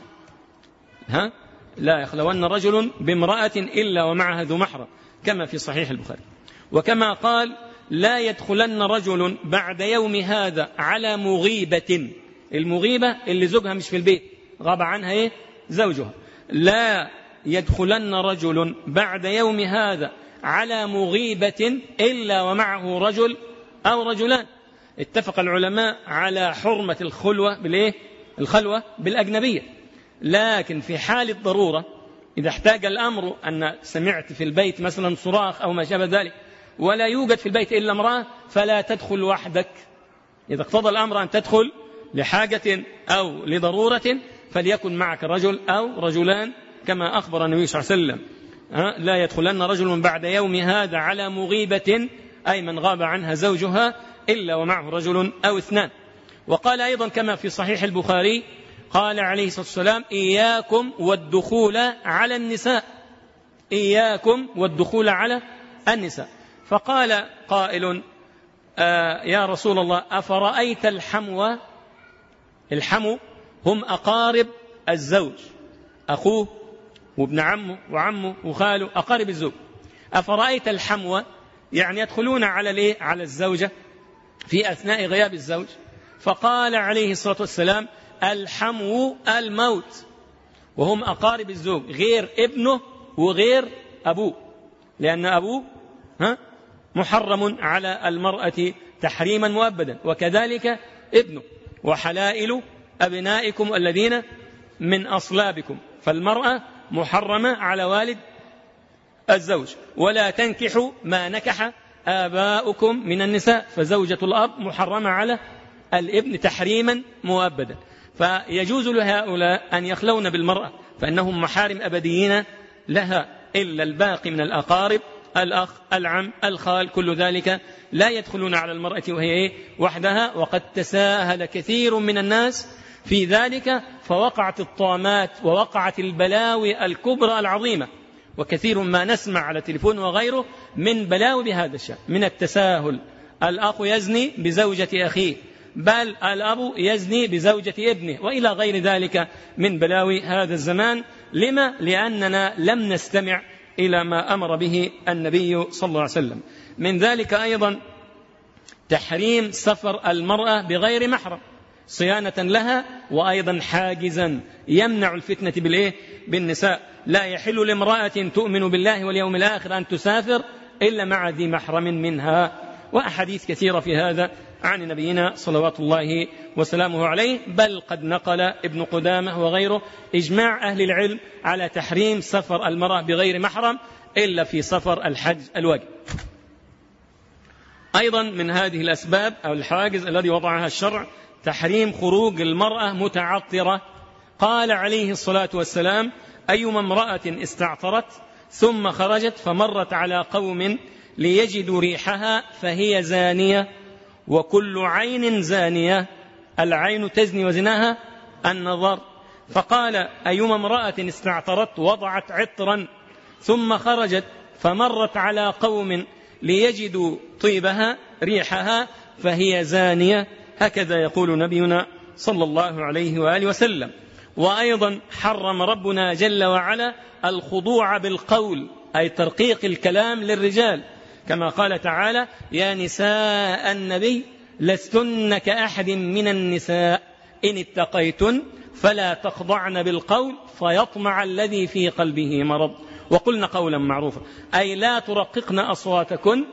لا يخلون رجل بامرأة إلا ومعها ذو محرم، كما في صحيح البخاري. وكما قال لا يدخلن رجل بعد يوم هذا على مغيبة. المغيبة اللي زوجها مش في البيت، غاب عنها زوجها. لا يدخلن رجل بعد يوم هذا على مغيبة إلا ومعه رجل أو رجلان. اتفق العلماء على حرمة الخلوة بالأجنبية، لكن في حال الضرورة إذا احتاج الأمر أن سمعت في البيت مثلا صراخ أو ما شابه ذلك ولا يوجد في البيت إلا امرأة فلا تدخل وحدك. إذا اقتضى الأمر أن تدخل لحاجة أو لضرورة فليكن معك رجل أو رجلان، كما أخبر النبي صلى الله عليه وسلم لا يدخلن رجل بعد يوم هذا على مغيبة، أي من غاب عنها زوجها، إلا ومعه رجل أو 2. وقال أيضا كما في صحيح البخاري قال عليه الصلاة والسلام إياكم والدخول على النساء، إياكم والدخول على النساء. فقال قائل يا رسول الله أفرأيت الحمو؟ الحمو هم أقارب الزوج، أخوه وابن عمه وعمه وخاله، أقارب الزوج. أفرأيت الحمو يعني يدخلون على الزوجة في أثناء غياب الزوج. فقال عليه الصلاة والسلام الحمو الموت، وهم أقارب الزوج غير ابنه وغير أبوه، لأن أبوه محرم على المرأة تحريما مؤبدا، وكذلك ابنه. وحلائل أبنائكم الذين من أصلابكم، فالمرأة محرمة على والد الزوج. ولا تنكحوا ما نكح آباؤكم من النساء، فزوجة الأب محرمة على الابن تحريما مؤبدا. فيجوز لهؤلاء أن يخلون بالمرأة فإنهم محارم أبديين لها، إلا الباقي من الأقارب الأخ، العم، الخال، كل ذلك لا يدخلون على المرأة وهي وحدها. وقد تساهل كثير من الناس في ذلك، فوقعت الطامات ووقعت البلاوي الكبرى العظيمة، وكثير ما نسمع على التليفون وغيره من بلاوي بهذا الشأن، من التساهل. الأخ يزني بزوجة أخيه، بل الأب يزني بزوجة ابنه، وإلى غير ذلك من بلاوي هذا الزمان. لما؟ لأننا لم نستمع إلى ما أمر به النبي صلى الله عليه وسلم. من ذلك أيضا تحريم سفر المرأة بغير محرم صيانة لها، وأيضا حاجزا يمنع الفتنة بالنساء. لا يحل لامرأة تؤمن بالله واليوم الآخر أن تسافر إلا مع ذي محرم منها. وأحاديث كثيرة في هذا عن نبينا صلوات الله وسلامه عليه، بل قد نقل ابن قدامة وغيره إجماع أهل العلم على تحريم سفر المرأة بغير محرم إلا في سفر الحج الواجب. أيضا من هذه الأسباب أو الحواجز الذي وضعها الشرع تحريم خروج المرأة متعطرة. قال عليه الصلاة والسلام: أيما امرأة استعطرت ثم خرجت فمرت على قوم ليجدوا ريحها فهي زانية، وكل عين زانية. العين تزني وزناها النظر. فقال: أيما امرأة استعطرت وضعت عطرا ثم خرجت فمرت على قوم ليجدوا طيبها ريحها فهي زانية. هكذا يقول نبينا صلى الله عليه وآله وسلم. وأيضا حرم ربنا جل وعلا الخضوع بالقول، أي ترقيق الكلام للرجال، كما قال تعالى: يا نساء النبي لستن كأحد من النساء إن اتقيتن فلا تخضعن بالقول فيطمع الذي في قلبه مرض وقلن قولا معروفا، أي لا ترققن أصواتكن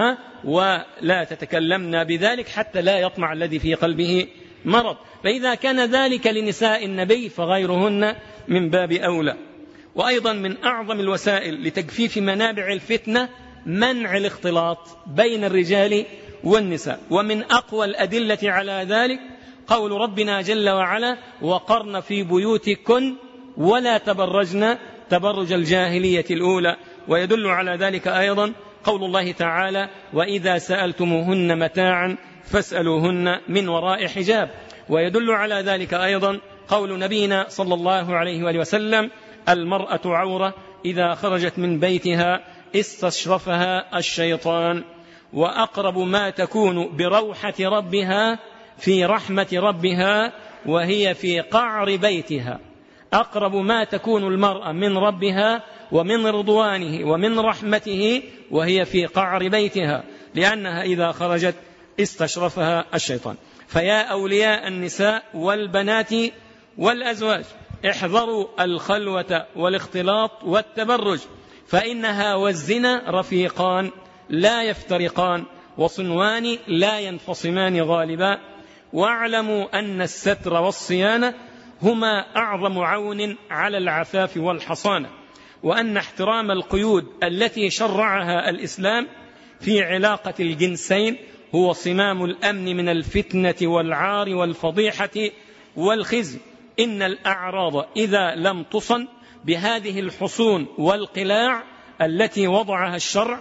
ولا تتكلمن بذلك حتى لا يطمع الذي في قلبه مرض. فإذا كان ذلك لنساء النبي فغيرهن من باب أولى. وأيضا من أعظم الوسائل لتجفيف منابع الفتنة منع الاختلاط بين الرجال والنساء. ومن أقوى الأدلة على ذلك قول ربنا جل وعلا: وقرن في بيوتكن ولا تبرجن تبرج الجاهلية الأولى. ويدل على ذلك أيضا قول الله تعالى: وإذا سألتموهن متاعا فاسألوهن من وراء حجاب. ويدل على ذلك أيضا قول نبينا صلى الله عليه وآله وسلم: المرأة عورة إذا خرجت من بيتها استشرفها الشيطان. وأقرب ما تكون بروحة ربها في رحمة ربها وهي في قعر بيتها. أقرب ما تكون المرأة من ربها ومن رضوانه ومن رحمته وهي في قعر بيتها، لأنها إذا خرجت استشرفها الشيطان. فيا أولياء النساء والبنات والأزواج، احذروا الخلوة والاختلاط والتبرج، فإنها والزنا رفيقان لا يفترقان، وصنوان لا ينفصمان غالبا. واعلموا أن الستر والصيانة هما أعظم عون على العفاف والحصانة، وأن احترام القيود التي شرعها الإسلام في علاقة الجنسين هو صمام الأمن من الفتنة والعار والفضيحة والخزي. إن الأعراض إذا لم تصن بهذه الحصون والقلاع التي وضعها الشرع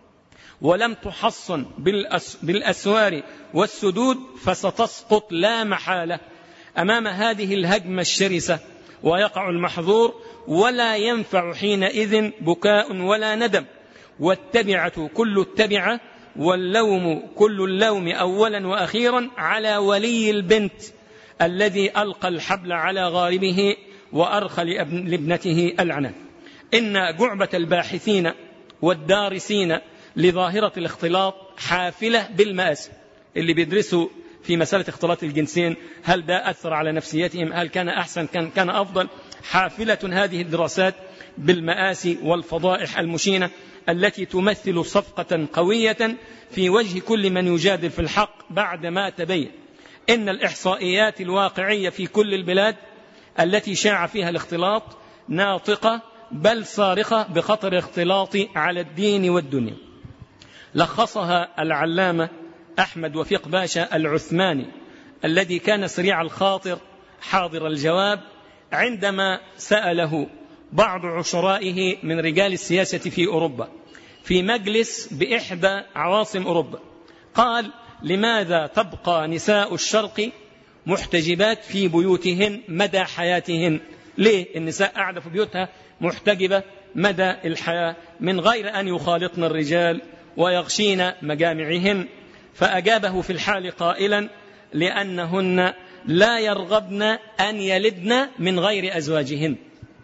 ولم تحصن بالأسوار والسدود فستسقط لا محالة أمام هذه الهجمة الشرسة، ويقع المحظور ولا ينفع حينئذ بكاء ولا ندم. والتبعة كل التبعة واللوم كل اللوم أولا وأخيرا على ولي البنت الذي ألقى الحبل على غاربه وأرخى لابنته العنان. إن جعبة الباحثين والدارسين لظاهرة الاختلاط حافلة بالمآسي. اللي بيدرسوا في مسألة اختلاط الجنسين، هل ده أثر على نفسيتهم، هل كان أحسن، كان أفضل، حافلة هذه الدراسات بالمآسي والفضائح المشينة التي تمثل صفقة قوية في وجه كل من يجادل في الحق بعد ما تبين. إن الإحصائيات الواقعية في كل البلاد التي شاع فيها الاختلاط ناطقة بل صارخة بخطر الاختلاط على الدين والدنيا. لخصها العلامة أحمد وفيق باشا العثماني الذي كان سريع الخاطر حاضر الجواب عندما سأله بعض عشرائه من رجال السياسة في أوروبا: في مجلس بإحدى عواصم أوروبا، قال: لماذا تبقى نساء الشرق محتجبات في بيوتهن مدى حياتهن؟ ليه النساء قاعدة في بيوتها محتجبة مدى الحياة من غير أن يخالطن الرجال ويغشين مجامعهن؟ فأجابه في الحال قائلا: لأنهن لا يرغبن أن يلدن من غير أزواجهن،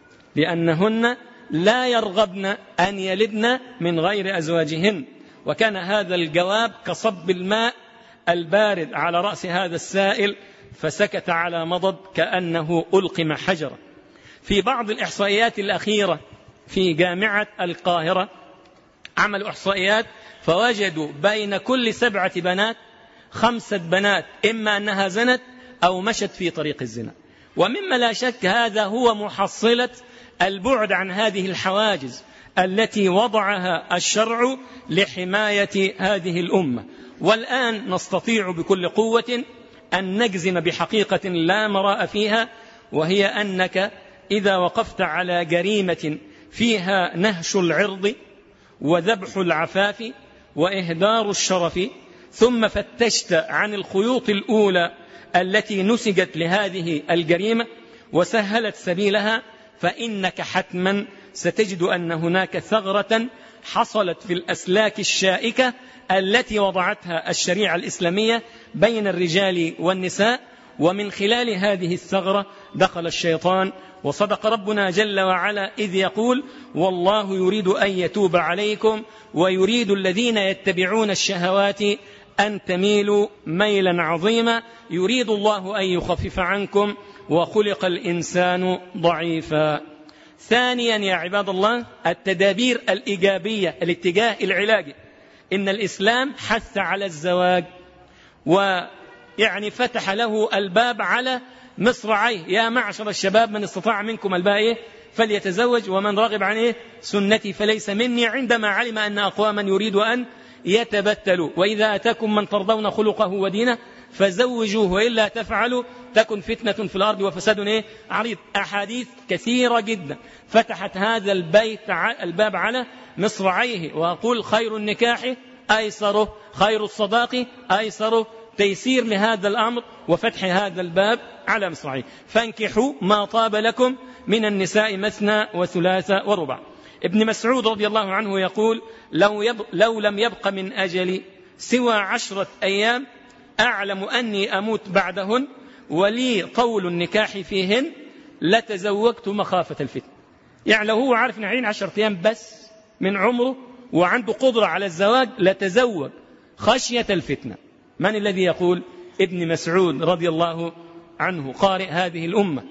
لأنهن لا يرغبن أن يلدن من غير أزواجهن. وكان هذا الجواب كصب الماء البارد على رأس هذا السائل، فسكت على مضض كأنه ألقم حجرا. في بعض الإحصائيات الأخيرة في جامعة القاهرة عملوا إحصائيات فوجدوا بين كل 7 بنات 5 بنات إما أنها زنت أو مشت في طريق الزنا. ومما لا شك هذا هو محصلة البعد عن هذه الحواجز التي وضعها الشرع لحماية هذه الأمة. والآن نستطيع بكل قوة أن نجزم بحقيقة لا مراء فيها، وهي أنك إذا وقفت على جريمة فيها نهش العرض وذبح العفاف وإهدار الشرف، ثم فتشت عن الخيوط الأولى التي نسجت لهذه الجريمة وسهلت سبيلها، فإنك حتما ستجد أن هناك ثغرة حصلت في الأسلاك الشائكة التي وضعتها الشريعة الإسلامية بين الرجال والنساء. ومن خلال هذه الثغرة دخل الشيطان. وصدق ربنا جل وعلا إذ يقول: والله يريد أن يتوب عليكم ويريد الذين يتبعون الشهوات أن تميلوا ميلا عظيما، يريد الله أن يخفف عنكم وخلق الإنسان ضعيفا. ثانيا يا عباد الله، التدابير الإيجابية، الاتجاه العلاجي. إن الإسلام حث على الزواج، ويعني فتح له الباب على مصراعيه: يا معشر الشباب من استطاع منكم الباء فليتزوج ومن رغب عن سنتي فليس مني، عندما علم أن أقواما يريد أن يتبتلوا: وإذا أتاكم من ترضون خلقه ودينه فزوجوه وإلا تفعلوا تكن فتنة في الأرض وفساد عريض. أحاديث كثيرة جدا فتحت هذا الباب على مصراعيه. وأقول: خير النكاح أيسره، خير الصداق أيسره، تيسير لهذا الأمر وفتح هذا الباب على مصراعيه. فانكحوا ما طاب لكم من النساء مثنى وثلاث ورباع. ابن مسعود رضي الله عنه يقول: لو لم يبق من أجلي سوى 10 أيام أعلم أني أموت بعدهن ولي طول النكاح فيهن لتزوجت مخافة الفتن. يعني لو هو عارف أن 10 أيام بس من عمره وعنده قدرة على الزواج لتزوج خشية الفتنة. من الذي يقول؟ ابن مسعود رضي الله عنه قارئ هذه الأمة.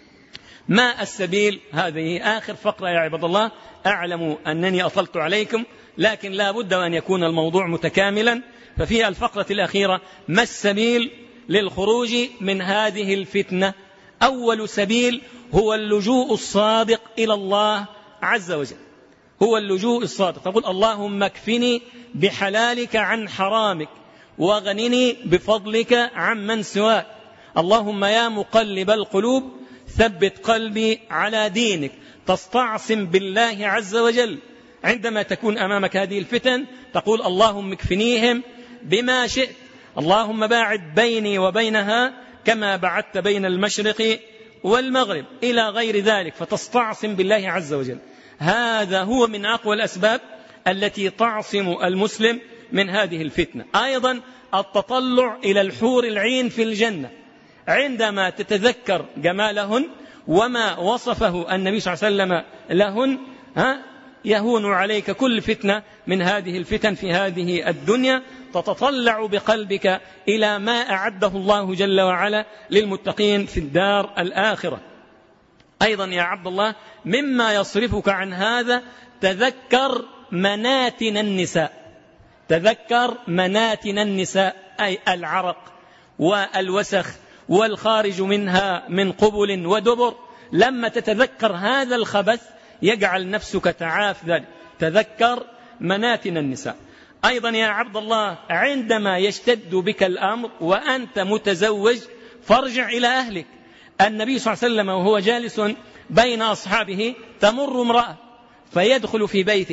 ما السبيل؟ هذه آخر فقرة يا عباد الله. أعلم أنني أطلت عليكم، لكن لا بد أن يكون الموضوع متكاملا. ففي الفقرة الأخيرة: ما السبيل للخروج من هذه الفتنة؟ أول سبيل هو اللجوء الصادق إلى الله عز وجل، هو اللجوء الصادق. تقول: اللهم اكفني بحلالك عن حرامك واغنني بفضلك عمن سواك، اللهم يا مقلب القلوب ثبت قلبي على دينك. تستعصم بالله عز وجل عندما تكون أمامك هذه الفتن، تقول: اللهم اكفنيهم بما شئت، اللهم باعد بيني وبينها كما بعدت بين المشرق والمغرب، إلى غير ذلك. فتستعصم بالله عز وجل. هذا هو من أقوى الأسباب التي تعصم المسلم من هذه الفتنة. أيضا التطلع إلى الحور العين في الجنة، عندما تتذكر جمالهن وما وصفه النبي صلى الله عليه وسلم لهن يهون عليك كل فتنة من هذه الفتن في هذه الدنيا. تتطلع بقلبك إلى ما أعده الله جل وعلا للمتقين في الدار الآخرة. أيضا يا عبد الله مما يصرفك عن هذا: تذكر مناتن النساء، تذكر مناتن النساء، أي العرق والوسخ والخارج منها من قبل ودبر. لما تتذكر هذا الخبث يجعل نفسك تعاف ذلك. تذكر مناتن النساء. أيضا يا عبد الله عندما يشتد بك الأمر وأنت متزوج فارجع إلى أهلك. النبي صلى الله عليه وسلم وهو جالس بين أصحابه تمر امرأة فيدخل في بيته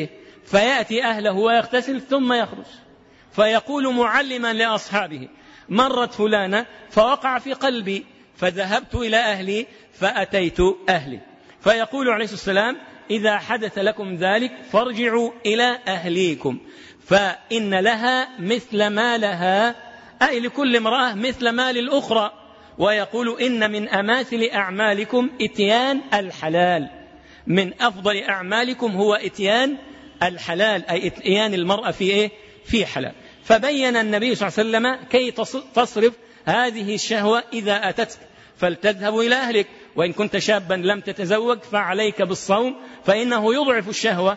فيأتي أهله ويغتسل ثم يخرج، فيقول معلما لأصحابه: مرت فلانة فوقع في قلبي فذهبت إلى أهلي فأتيت أهلي. فيقول عليه الصلاة والسلام: إذا حدث لكم ذلك فارجعوا إلى أهليكم فإن لها مثل ما لها، أي لكل امرأة مثل ما للأخرى. ويقول: إن من أماثل أعمالكم إتيان الحلال، من أفضل أعمالكم هو إتيان الحلال، أي إتيان المرأة في إيه؟ في حلال. فبين النبي صلى الله عليه وسلم كي تصرف هذه الشهوة إذا أتتك، فلتذهب إلى أهلك، وإن كنت شابا لم تتزوج فعليك بالصوم فإنه يضعف الشهوة،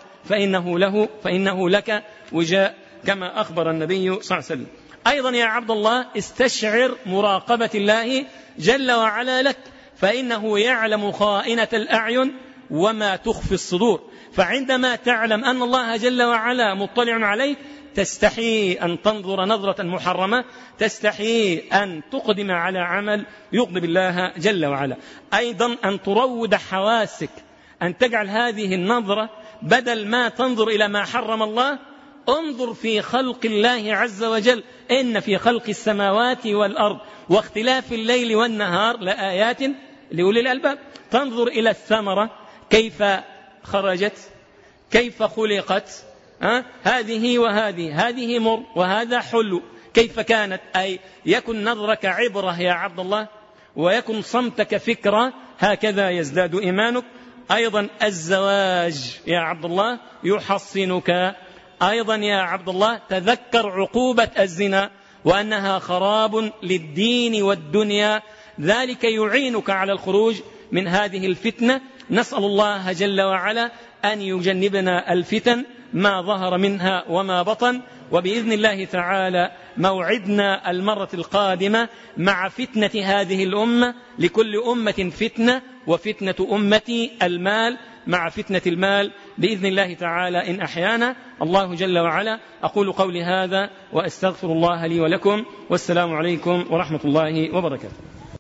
فإنه لك وجاء، كما أخبر النبي صلى الله عليه وسلم. أيضا يا عبد الله استشعر مراقبة الله جل وعلا لك، فإنه يعلم خائنة الأعين وما تخفي الصدور. فعندما تعلم أن الله جل وعلا مطلع عليك تستحي أن تنظر نظرة محرمة، تستحي أن تقدم على عمل يغضب الله جل وعلا. أيضا أن تروض حواسك، أن تجعل هذه النظرة بدل ما تنظر إلى ما حرم الله، انظر في خلق الله عز وجل: إن في خلق السماوات والأرض واختلاف الليل والنهار لآيات لأولي الألباب. تنظر إلى الثمرة كيف خرجت، كيف خلقت، هذه وهذه، هذه مر وهذا حلو، كيف كانت. أي يكن نظرك عبرة يا عبد الله، ويكن صمتك فكرة، هكذا يزداد إيمانك. أيضا الزواج يا عبد الله يحصنك. أيضا يا عبد الله تذكر عقوبة الزنا وأنها خراب للدين والدنيا، ذلك يعينك على الخروج من هذه الفتنة. نسأل الله جل وعلا أن يجنبنا الفتن ما ظهر منها وما بطن. وبإذن الله تعالى موعدنا المرة القادمة مع فتنة هذه الأمة، لكل أمة فتنة، وفتنة أمتي المال، مع فتنة المال بإذن الله تعالى إن أحيانا الله جل وعلا. أقول قولي هذا وأستغفر الله لي ولكم، والسلام عليكم ورحمة الله وبركاته.